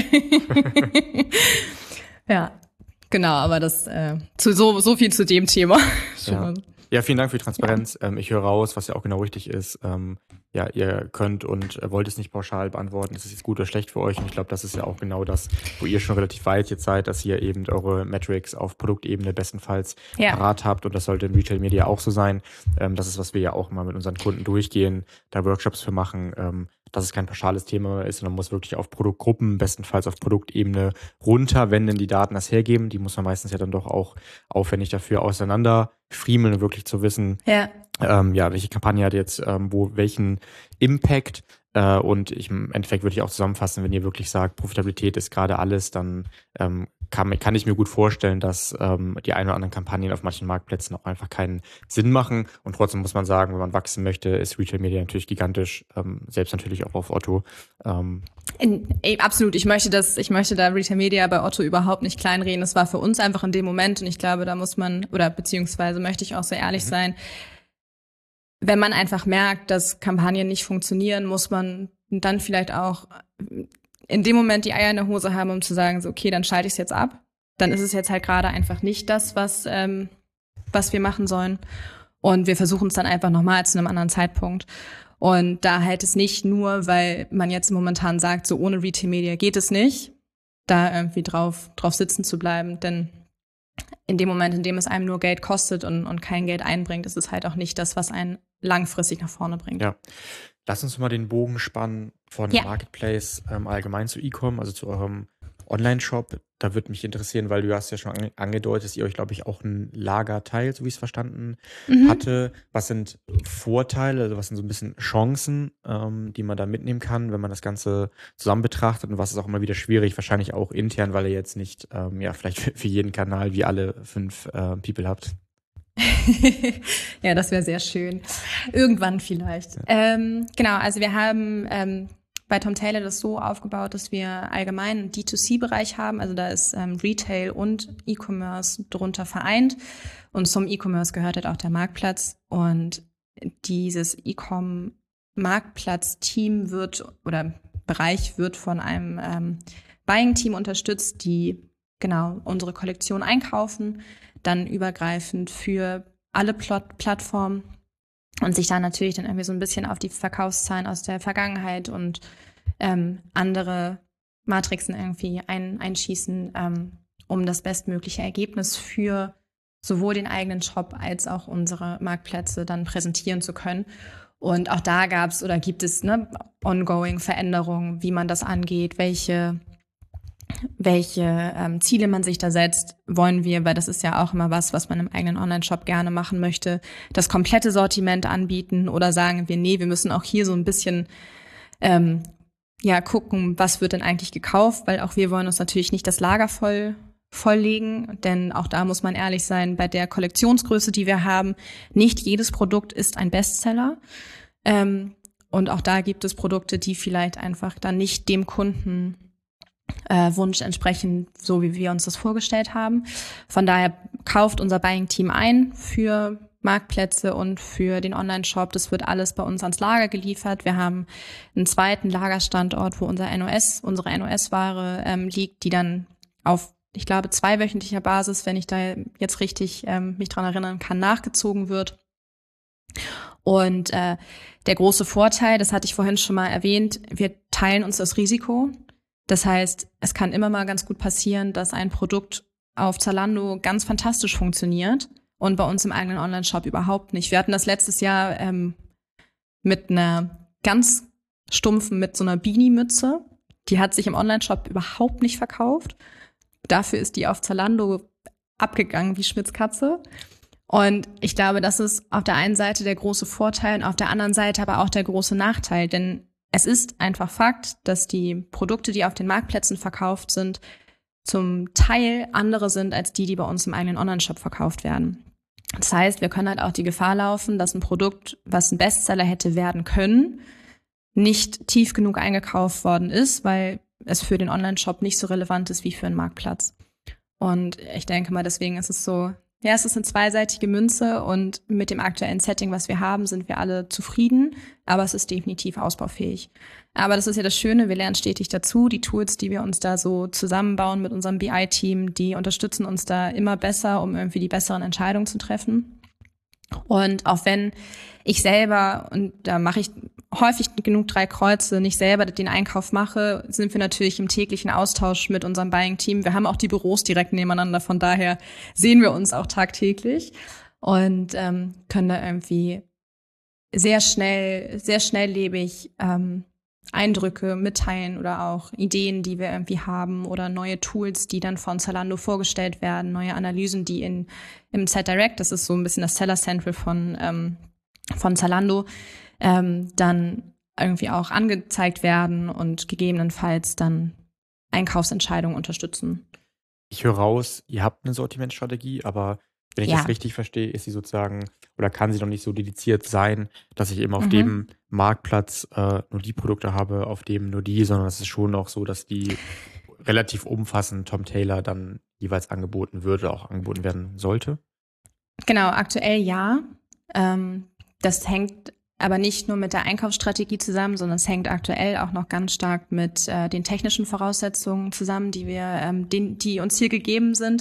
Ja, genau, aber das so viel zu dem Thema. Ja, vielen Dank für die Transparenz. Ja. Ich höre raus, was ja auch genau richtig ist. Ja, ihr könnt und wollt es nicht pauschal beantworten, ist es jetzt gut oder schlecht für euch? Und ich glaube, das ist ja auch genau das, wo ihr schon relativ weit jetzt seid, dass ihr eben eure Metrics auf Produktebene bestenfalls parat habt. Und das sollte in Retail Media auch so sein. Das ist, was wir ja auch mal mit unseren Kunden durchgehen, da Workshops für machen, dass es kein pauschales Thema ist, sondern man muss wirklich auf Produktgruppen, bestenfalls auf Produktebene runter, wenn denn die Daten das hergeben. Die muss man meistens ja dann doch auch aufwendig dafür auseinander friemeln und wirklich zu wissen, welche Kampagne hat jetzt welchen Impact. Und im Endeffekt würde ich auch zusammenfassen, wenn ihr wirklich sagt, Profitabilität ist gerade alles, dann kann ich mir gut vorstellen, dass die ein oder anderen Kampagnen auf manchen Marktplätzen auch einfach keinen Sinn machen. Und trotzdem muss man sagen, wenn man wachsen möchte, ist Retail Media natürlich gigantisch, selbst natürlich auch auf Otto. Absolut. Ich möchte da Retail Media bei Otto überhaupt nicht kleinreden. Das war für uns einfach in dem Moment, und ich glaube, da muss man, oder beziehungsweise möchte ich auch sehr ehrlich sein, wenn man einfach merkt, dass Kampagnen nicht funktionieren, muss man dann vielleicht auch in dem Moment die Eier in der Hose haben, um zu sagen, so, okay, dann schalte ich es jetzt ab. Dann ist es jetzt halt gerade einfach nicht das, was wir machen sollen. Und wir versuchen es dann einfach nochmal zu einem anderen Zeitpunkt. Und da halt es nicht nur, weil man jetzt momentan sagt, so ohne Retail Media geht es nicht, da irgendwie drauf sitzen zu bleiben. Denn in dem Moment, in dem es einem nur Geld kostet und kein Geld einbringt, ist es halt auch nicht das, was einen langfristig nach vorne bringt. Ja. Lass uns mal den Bogen spannen von Marketplace allgemein zu E-Com, also zu eurem Online-Shop. Da würde mich interessieren, weil du hast ja schon angedeutet, dass ihr euch, glaube ich, auch ein Lager teilt, so wie ich es verstanden hatte. Was sind Vorteile, also was sind so ein bisschen Chancen, die man da mitnehmen kann, wenn man das Ganze zusammen betrachtet? Und was ist auch immer wieder schwierig, wahrscheinlich auch intern, weil ihr jetzt nicht vielleicht für jeden Kanal wie alle 5 People habt? Ja, das wäre sehr schön. Irgendwann vielleicht. Genau, also wir haben bei Tom Tailor das so aufgebaut, dass wir allgemein einen D2C-Bereich haben. Also da ist Retail und E-Commerce drunter vereint. Und zum E-Commerce gehört halt auch der Marktplatz. Und dieses E-Com-Marktplatz-Team Bereich wird von einem Buying-Team unterstützt, die genau unsere Kollektion einkaufen, dann übergreifend für alle Plattformen und sich da natürlich dann irgendwie so ein bisschen auf die Verkaufszahlen aus der Vergangenheit und andere Matrixen irgendwie einschießen, um das bestmögliche Ergebnis für sowohl den eigenen Shop als auch unsere Marktplätze dann präsentieren zu können. Und auch da gibt es ongoing Veränderungen, wie man das angeht, welche Ziele man sich da setzt, wollen wir, weil das ist ja auch immer was man im eigenen Online-Shop gerne machen möchte, das komplette Sortiment anbieten, oder sagen wir, nee, wir müssen auch hier so ein bisschen gucken, was wird denn eigentlich gekauft, weil auch wir wollen uns natürlich nicht das Lager volllegen, denn auch da muss man ehrlich sein, bei der Kollektionsgröße, die wir haben, nicht jedes Produkt ist ein Bestseller. Und auch da gibt es Produkte, die vielleicht einfach dann nicht dem Kunden Wunsch entsprechen, so wie wir uns das vorgestellt haben. Von daher kauft unser Buying-Team ein für Marktplätze und für den Online-Shop. Das wird alles bei uns ans Lager geliefert. Wir haben einen zweiten Lagerstandort, wo unsere NOS-Ware liegt, die dann auf, ich glaube, 2-wöchentlicher Basis, wenn ich da jetzt richtig mich dran erinnern kann, nachgezogen wird. Und der große Vorteil, das hatte ich vorhin schon mal erwähnt, wir teilen uns das Risiko. Das heißt, es kann immer mal ganz gut passieren, dass ein Produkt auf Zalando ganz fantastisch funktioniert und bei uns im eigenen Online-Shop überhaupt nicht. Wir hatten das letztes Jahr mit einer ganz stumpfen, mit so einer Beanie-Mütze. Die hat sich im Online-Shop überhaupt nicht verkauft. Dafür ist die auf Zalando abgegangen wie Schmitz Katze. Und ich glaube, das ist auf der einen Seite der große Vorteil und auf der anderen Seite aber auch der große Nachteil, denn es ist einfach Fakt, dass die Produkte, die auf den Marktplätzen verkauft sind, zum Teil andere sind als die bei uns im eigenen Online-Shop verkauft werden. Das heißt, wir können halt auch die Gefahr laufen, dass ein Produkt, was ein Bestseller hätte werden können, nicht tief genug eingekauft worden ist, weil es für den Online-Shop nicht so relevant ist wie für einen Marktplatz. Und ich denke mal, deswegen ist es so, ja, es ist eine zweiseitige Münze und mit dem aktuellen Setting, was wir haben, sind wir alle zufrieden, aber es ist definitiv ausbaufähig. Aber das ist ja das Schöne, wir lernen stetig dazu. Die Tools, die wir uns da so zusammenbauen mit unserem BI-Team, die unterstützen uns da immer besser, um irgendwie die besseren Entscheidungen zu treffen. Und auch wenn ich selber, und da mache ich häufig genug 3 Kreuze, nicht selber den Einkauf mache, sind wir natürlich im täglichen Austausch mit unserem Buying-Team. Wir haben auch die Büros direkt nebeneinander, von daher sehen wir uns auch tagtäglich und können da irgendwie sehr schnelllebig Eindrücke mitteilen oder auch Ideen, die wir irgendwie haben oder neue Tools, die dann von Zalando vorgestellt werden, neue Analysen, die im Z-Direct, das ist so ein bisschen das Seller Central von Zalando, dann irgendwie auch angezeigt werden und gegebenenfalls dann Einkaufsentscheidungen unterstützen. Ich höre raus, ihr habt eine Sortimentsstrategie, aber wenn ich das Ja. richtig verstehe, ist sie sozusagen oder kann sie noch nicht so dediziert sein, dass ich eben auf Mhm. dem Marktplatz nur die Produkte habe, auf dem nur die, sondern es ist schon auch so, dass die relativ umfassend Tom Tailor dann jeweils angeboten wird oder auch angeboten werden sollte. Genau, aktuell ja. Das hängt aber nicht nur mit der Einkaufsstrategie zusammen, sondern es hängt aktuell auch noch ganz stark mit den technischen Voraussetzungen zusammen, die uns hier gegeben sind.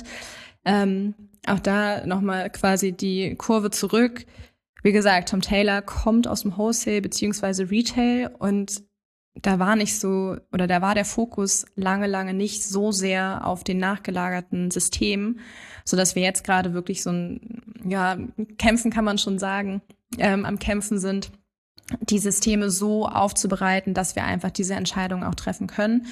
Auch da nochmal quasi die Kurve zurück. Wie gesagt, Tom Tailor kommt aus dem Wholesale beziehungsweise Retail und da war der Fokus lange nicht so sehr auf den nachgelagerten Systemen, so dass wir jetzt gerade wirklich so Kämpfen kann man schon sagen, am Kämpfen sind, die Systeme so aufzubereiten, dass wir einfach diese Entscheidungen auch treffen können.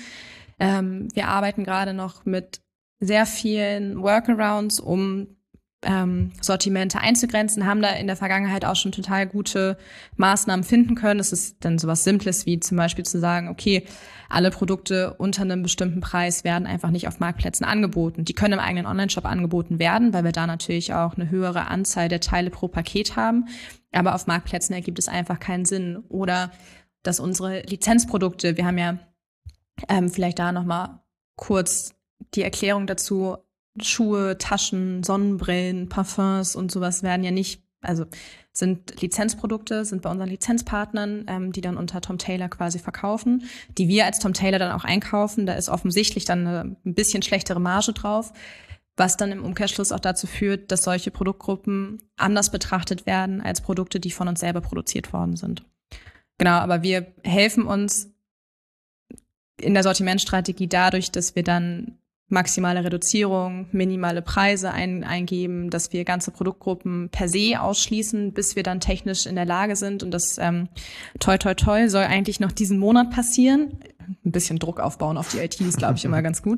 Wir arbeiten gerade noch mit sehr vielen Workarounds, um Sortimente einzugrenzen, haben da in der Vergangenheit auch schon total gute Maßnahmen finden können. Es ist dann sowas Simples wie zum Beispiel zu sagen, okay, alle Produkte unter einem bestimmten Preis werden einfach nicht auf Marktplätzen angeboten. Die können im eigenen Onlineshop angeboten werden, weil wir da natürlich auch eine höhere Anzahl der Teile pro Paket haben. Aber auf Marktplätzen ergibt es einfach keinen Sinn. Oder dass unsere Lizenzprodukte, wir haben ja vielleicht da nochmal kurz die Erklärung dazu, Schuhe, Taschen, Sonnenbrillen, Parfums und sowas werden ja nicht, also sind Lizenzprodukte, sind bei unseren Lizenzpartnern, die dann unter Tom Tailor quasi verkaufen, die wir als Tom Tailor dann auch einkaufen. Da ist offensichtlich dann ein bisschen schlechtere Marge drauf, was dann im Umkehrschluss auch dazu führt, dass solche Produktgruppen anders betrachtet werden als Produkte, die von uns selber produziert worden sind. Genau, aber wir helfen uns in der Sortimentstrategie dadurch, dass wir dann maximale Reduzierung, minimale Preise eingeben, dass wir ganze Produktgruppen per se ausschließen, bis wir dann technisch in der Lage sind. Und das toi soll eigentlich noch diesen Monat passieren. Ein bisschen Druck aufbauen auf die IT ist, glaube ich, immer ganz gut.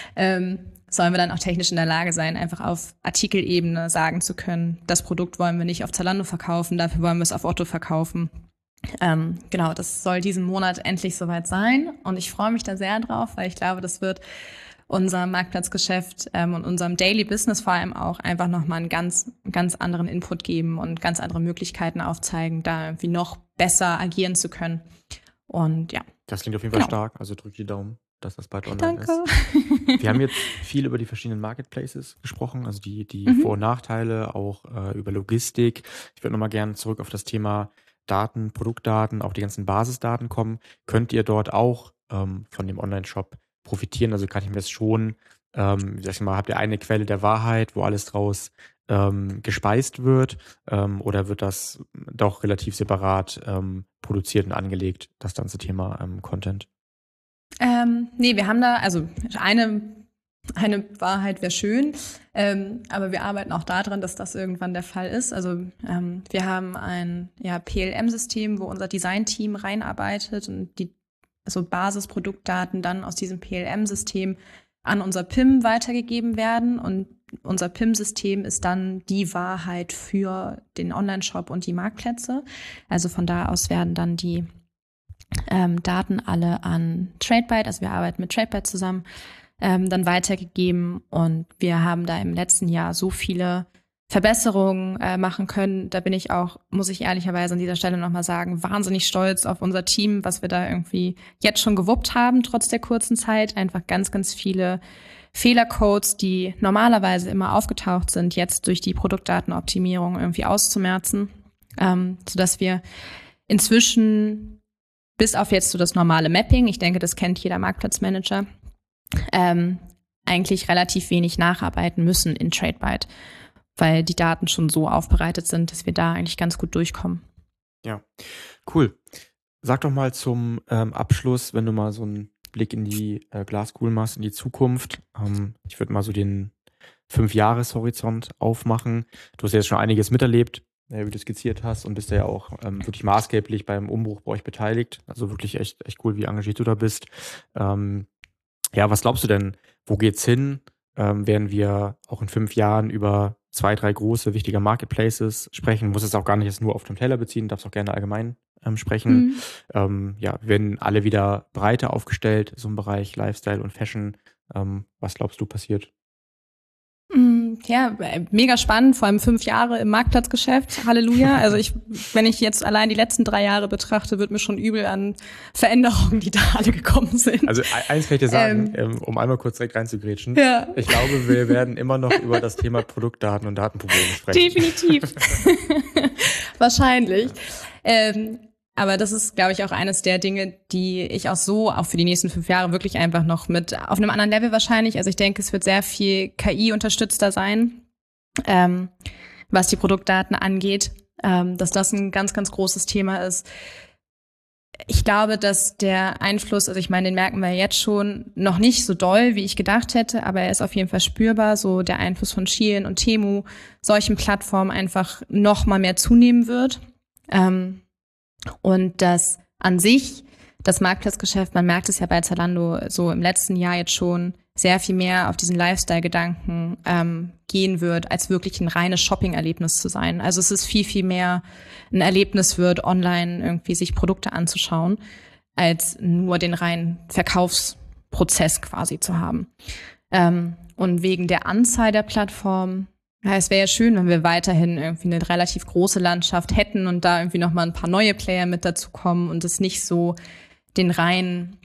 Sollen wir dann auch technisch in der Lage sein, einfach auf Artikelebene sagen zu können, das Produkt wollen wir nicht auf Zalando verkaufen, dafür wollen wir es auf Otto verkaufen. Genau, das soll diesen Monat endlich soweit sein. Und ich freue mich da sehr drauf, weil ich glaube, das wird unserem Marktplatzgeschäft und unserem Daily Business vor allem auch einfach nochmal einen ganz anderen Input geben und ganz andere Möglichkeiten aufzeigen, da irgendwie noch besser agieren zu können. Und ja. Das klingt auf jeden Fall stark, also drück die Daumen, dass das bald online Danke. ist. Wir haben jetzt viel über die verschiedenen Marketplaces gesprochen, also die Vor- und Nachteile, auch über Logistik. Ich würde nochmal gerne zurück auf das Thema Daten, Produktdaten, auch die ganzen Basisdaten kommen. Könnt ihr dort auch von dem Online-Shop profitieren? Also kann ich mir das schon, sag ich mal, habt ihr eine Quelle der Wahrheit, wo alles draus gespeist wird, oder wird das doch relativ separat produziert und angelegt, das ganze Thema Content? Nee, wir haben da, also eine Wahrheit wäre schön, aber wir arbeiten auch daran, dass das irgendwann der Fall ist. Also wir haben ein PLM-System, wo unser Design-Team reinarbeitet und die Basisproduktdaten dann aus diesem PLM-System an unser PIM weitergegeben werden. Und unser PIM-System ist dann die Wahrheit für den Online-Shop und die Marktplätze. Also von da aus werden dann die Daten alle an TradeByte, also wir arbeiten mit TradeByte zusammen, dann weitergegeben. Und wir haben da im letzten Jahr so viele Verbesserungen machen können. Da bin ich auch, muss ich ehrlicherweise an dieser Stelle nochmal sagen, wahnsinnig stolz auf unser Team, was wir da irgendwie jetzt schon gewuppt haben, trotz der kurzen Zeit. Einfach ganz viele Fehlercodes, die normalerweise immer aufgetaucht sind, jetzt durch die Produktdatenoptimierung irgendwie auszumerzen, sodass wir inzwischen bis auf jetzt so das normale Mapping, ich denke, das kennt jeder Marktplatzmanager, eigentlich relativ wenig nacharbeiten müssen in TradeByte, weil die Daten schon so aufbereitet sind, dass wir da eigentlich ganz gut durchkommen. Ja, cool. Sag doch mal zum Abschluss, wenn du mal so einen Blick in die Glaskugel machst, in die Zukunft. Ich würde mal so den 5-Jahres-Horizont aufmachen. Du hast ja jetzt schon einiges miterlebt, wie du skizziert hast, und bist ja auch wirklich maßgeblich beim Umbruch bei euch beteiligt. Also wirklich echt cool, wie engagiert du da bist. Was glaubst du denn, wo geht's hin? Werden wir auch in 5 Jahren über 2, 3 große, wichtige Marketplaces sprechen? Muss es auch gar nicht jetzt nur auf Tom Tailor beziehen, darfst auch gerne allgemein sprechen. Werden alle wieder breiter aufgestellt, so im Bereich Lifestyle und Fashion. Was glaubst du passiert? Ja, mega spannend, vor allem 5 Jahre im Marktplatzgeschäft. Halleluja. Also wenn ich jetzt allein die letzten 3 Jahre betrachte, wird mir schon übel an Veränderungen, die da alle gekommen sind. Also eins kann ich dir sagen, um einmal kurz direkt reinzugrätschen. Ja. Ich glaube, wir werden immer noch über das Thema Produktdaten und Datenprobleme sprechen. Definitiv. Wahrscheinlich. Aber das ist, glaube ich, auch eines der Dinge, die ich auch für die nächsten 5 Jahre wirklich einfach noch mit auf einem anderen Level wahrscheinlich. Also ich denke, es wird sehr viel KI-unterstützter sein, was die Produktdaten angeht, dass das ein ganz, ganz großes Thema ist. Ich glaube, dass der Einfluss, also ich meine, den merken wir jetzt schon noch nicht so doll, wie ich gedacht hätte, aber er ist auf jeden Fall spürbar, so der Einfluss von Shein und Temu, solchen Plattformen einfach noch mal mehr zunehmen wird. Und dass an sich das Marktplatzgeschäft, man merkt es ja bei Zalando so im letzten Jahr jetzt schon, sehr viel mehr auf diesen Lifestyle-Gedanken gehen wird, als wirklich ein reines Shopping-Erlebnis zu sein. Also es ist viel, viel mehr ein Erlebnis wird, online irgendwie sich Produkte anzuschauen, als nur den reinen Verkaufsprozess quasi zu haben. Und wegen der Anzahl der Plattformen, ja, es wäre ja schön, wenn wir weiterhin irgendwie eine relativ große Landschaft hätten und da irgendwie nochmal ein paar neue Player mit dazu kommen und es nicht so den reinen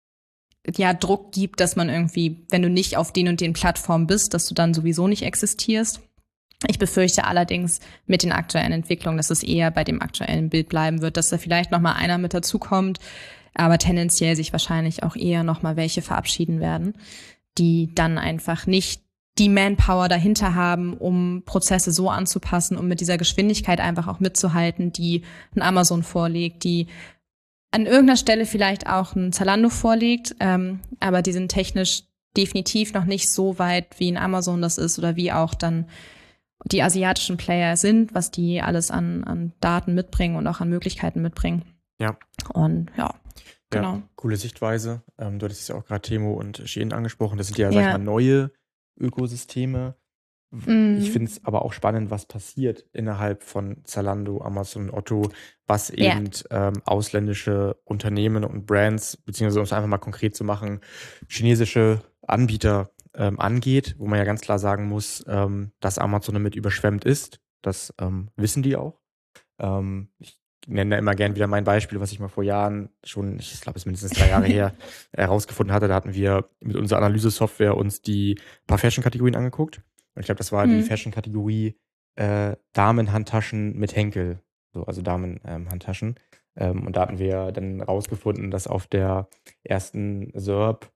Druck gibt, dass man irgendwie, wenn du nicht auf den und den Plattformen bist, dass du dann sowieso nicht existierst. Ich befürchte allerdings mit den aktuellen Entwicklungen, dass es eher bei dem aktuellen Bild bleiben wird, dass da vielleicht nochmal einer mit dazukommt, aber tendenziell sich wahrscheinlich auch eher nochmal welche verabschieden werden, die dann einfach nicht die Manpower dahinter haben, um Prozesse so anzupassen, um mit dieser Geschwindigkeit einfach auch mitzuhalten, die ein Amazon vorlegt, die an irgendeiner Stelle vielleicht auch ein Zalando vorlegt, aber die sind technisch definitiv noch nicht so weit, wie ein Amazon das ist oder wie auch dann die asiatischen Player sind, was die alles an Daten mitbringen und auch an Möglichkeiten mitbringen. Ja. Und ja, genau. Ja, coole Sichtweise. Du hattest ja auch gerade Temu und Shein angesprochen. Das sind ja, sag ich mal, neue Ökosysteme. Ich finde es aber auch spannend, was passiert innerhalb von Zalando, Amazon und Otto, was eben ausländische Unternehmen und Brands, beziehungsweise um es einfach mal konkret zu machen, chinesische Anbieter angeht, wo man ja ganz klar sagen muss, dass Amazon damit überschwemmt ist. Das wissen die auch. Ich nenne da immer gern wieder mein Beispiel, was ich mal vor Jahren schon, ich glaube, es ist mindestens 3 Jahre her, herausgefunden hatte. Da hatten wir mit unserer Analysesoftware uns die paar Fashion-Kategorien angeguckt. Und ich glaube, das war die Fashion-Kategorie Damenhandtaschen mit Henkel. So, also Damenhandtaschen. Und da hatten wir dann rausgefunden, dass auf der ersten SERP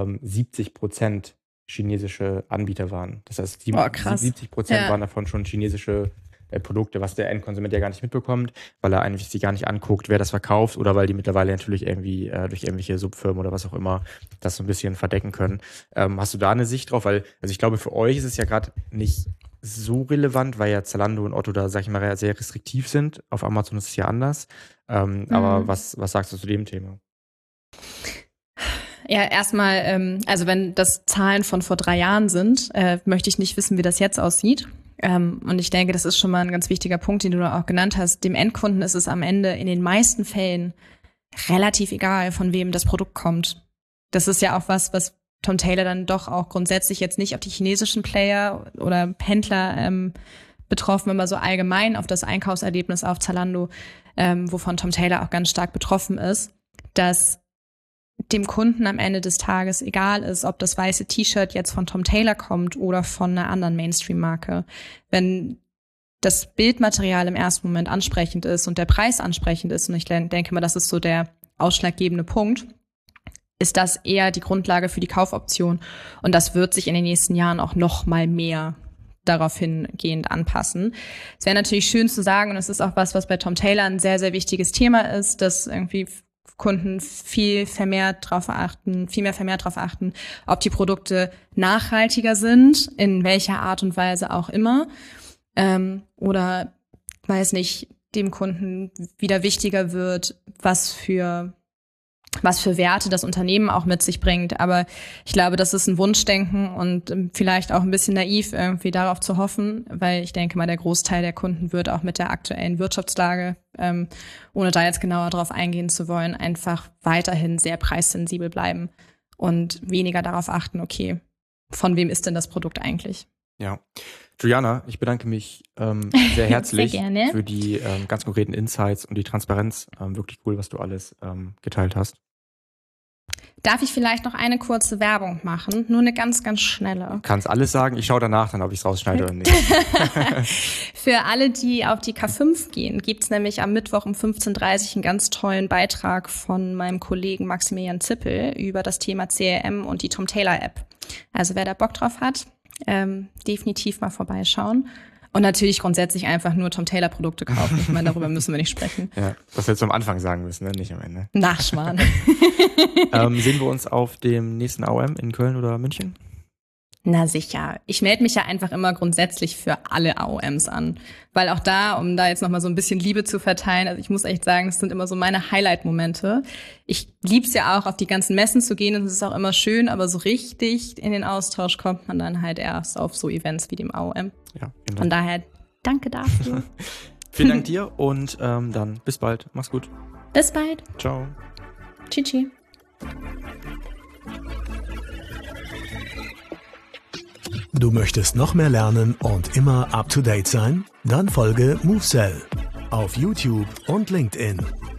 70% chinesische Anbieter waren. Das heißt, 70% waren davon schon chinesische Produkte, was der Endkonsument ja gar nicht mitbekommt, weil er eigentlich sich gar nicht anguckt, wer das verkauft oder weil die mittlerweile natürlich irgendwie durch irgendwelche Subfirmen oder was auch immer das so ein bisschen verdecken können. Hast du da eine Sicht drauf? Weil, also ich glaube, für euch ist es ja gerade nicht so relevant, weil ja Zalando und Otto da, sag ich mal, sehr restriktiv sind. Auf Amazon ist es ja anders. Aber was sagst du zu dem Thema? Ja, erstmal, also wenn das Zahlen von vor 3 Jahren sind, möchte ich nicht wissen, wie das jetzt aussieht. Und ich denke, das ist schon mal ein ganz wichtiger Punkt, den du da auch genannt hast. Dem Endkunden ist es am Ende in den meisten Fällen relativ egal, von wem das Produkt kommt. Das ist ja auch was Tom Tailor dann doch auch grundsätzlich jetzt nicht auf die chinesischen Player oder Händler betroffen, wenn man so allgemein auf das Einkaufserlebnis auf Zalando, wovon Tom Tailor auch ganz stark betroffen ist, dass dem Kunden am Ende des Tages egal ist, ob das weiße T-Shirt jetzt von Tom Tailor kommt oder von einer anderen Mainstream-Marke. Wenn das Bildmaterial im ersten Moment ansprechend ist und der Preis ansprechend ist, und ich denke mal, das ist so der ausschlaggebende Punkt, ist das eher die Grundlage für die Kaufoption. Und das wird sich in den nächsten Jahren auch noch mal mehr darauf hingehend anpassen. Es wäre natürlich schön zu sagen, und es ist auch was bei Tom Tailor ein sehr, sehr wichtiges Thema ist, dass irgendwie Kunden viel mehr vermehrt darauf achten, ob die Produkte nachhaltiger sind, in welcher Art und Weise auch immer. Oder, weiß nicht, dem Kunden wieder wichtiger wird, was für Werte das Unternehmen auch mit sich bringt. Aber ich glaube, das ist ein Wunschdenken und vielleicht auch ein bisschen naiv, irgendwie darauf zu hoffen, weil ich denke mal, der Großteil der Kunden wird auch mit der aktuellen Wirtschaftslage, ohne da jetzt genauer drauf eingehen zu wollen, einfach weiterhin sehr preissensibel bleiben und weniger darauf achten, okay, von wem ist denn das Produkt eigentlich? Ja. Juliana, ich bedanke mich sehr herzlich Sehr gerne. für die ganz konkreten Insights und die Transparenz. Wirklich cool, was du alles geteilt hast. Darf ich vielleicht noch eine kurze Werbung machen? Nur eine ganz, ganz schnelle. Kannst alles sagen. Ich schaue danach dann, ob ich es rausschneide oder nicht. Für alle, die auf die K5 gehen, gibt's nämlich am Mittwoch um 15:30 Uhr einen ganz tollen Beitrag von meinem Kollegen Maximilian Zippel über das Thema CRM und die Tom Taylor App. Also wer da Bock drauf hat, definitiv mal vorbeischauen. Und natürlich grundsätzlich einfach nur Tom Taylor Produkte kaufen. Ich meine, darüber müssen wir nicht sprechen. Ja, das hättest du am Anfang sagen müssen, ne? Nicht am Ende. Nachschmarrn. Sehen wir uns auf dem nächsten AOM in Köln oder München? Na sicher. Ich melde mich ja einfach immer grundsätzlich für alle AOMs an. Weil auch da, um da jetzt nochmal so ein bisschen Liebe zu verteilen, also ich muss echt sagen, das sind immer so meine Highlight-Momente. Ich lieb's ja auch, auf die ganzen Messen zu gehen, und es ist auch immer schön, aber so richtig in den Austausch kommt man dann halt erst auf so Events wie dem AOM. Ja, Von daher, danke dafür. Vielen Dank dir und dann bis bald. Mach's gut. Bis bald. Ciao. Tschüssi. Du möchtest noch mehr lernen und immer up to date sein? Dann folge MoveSell auf YouTube und LinkedIn.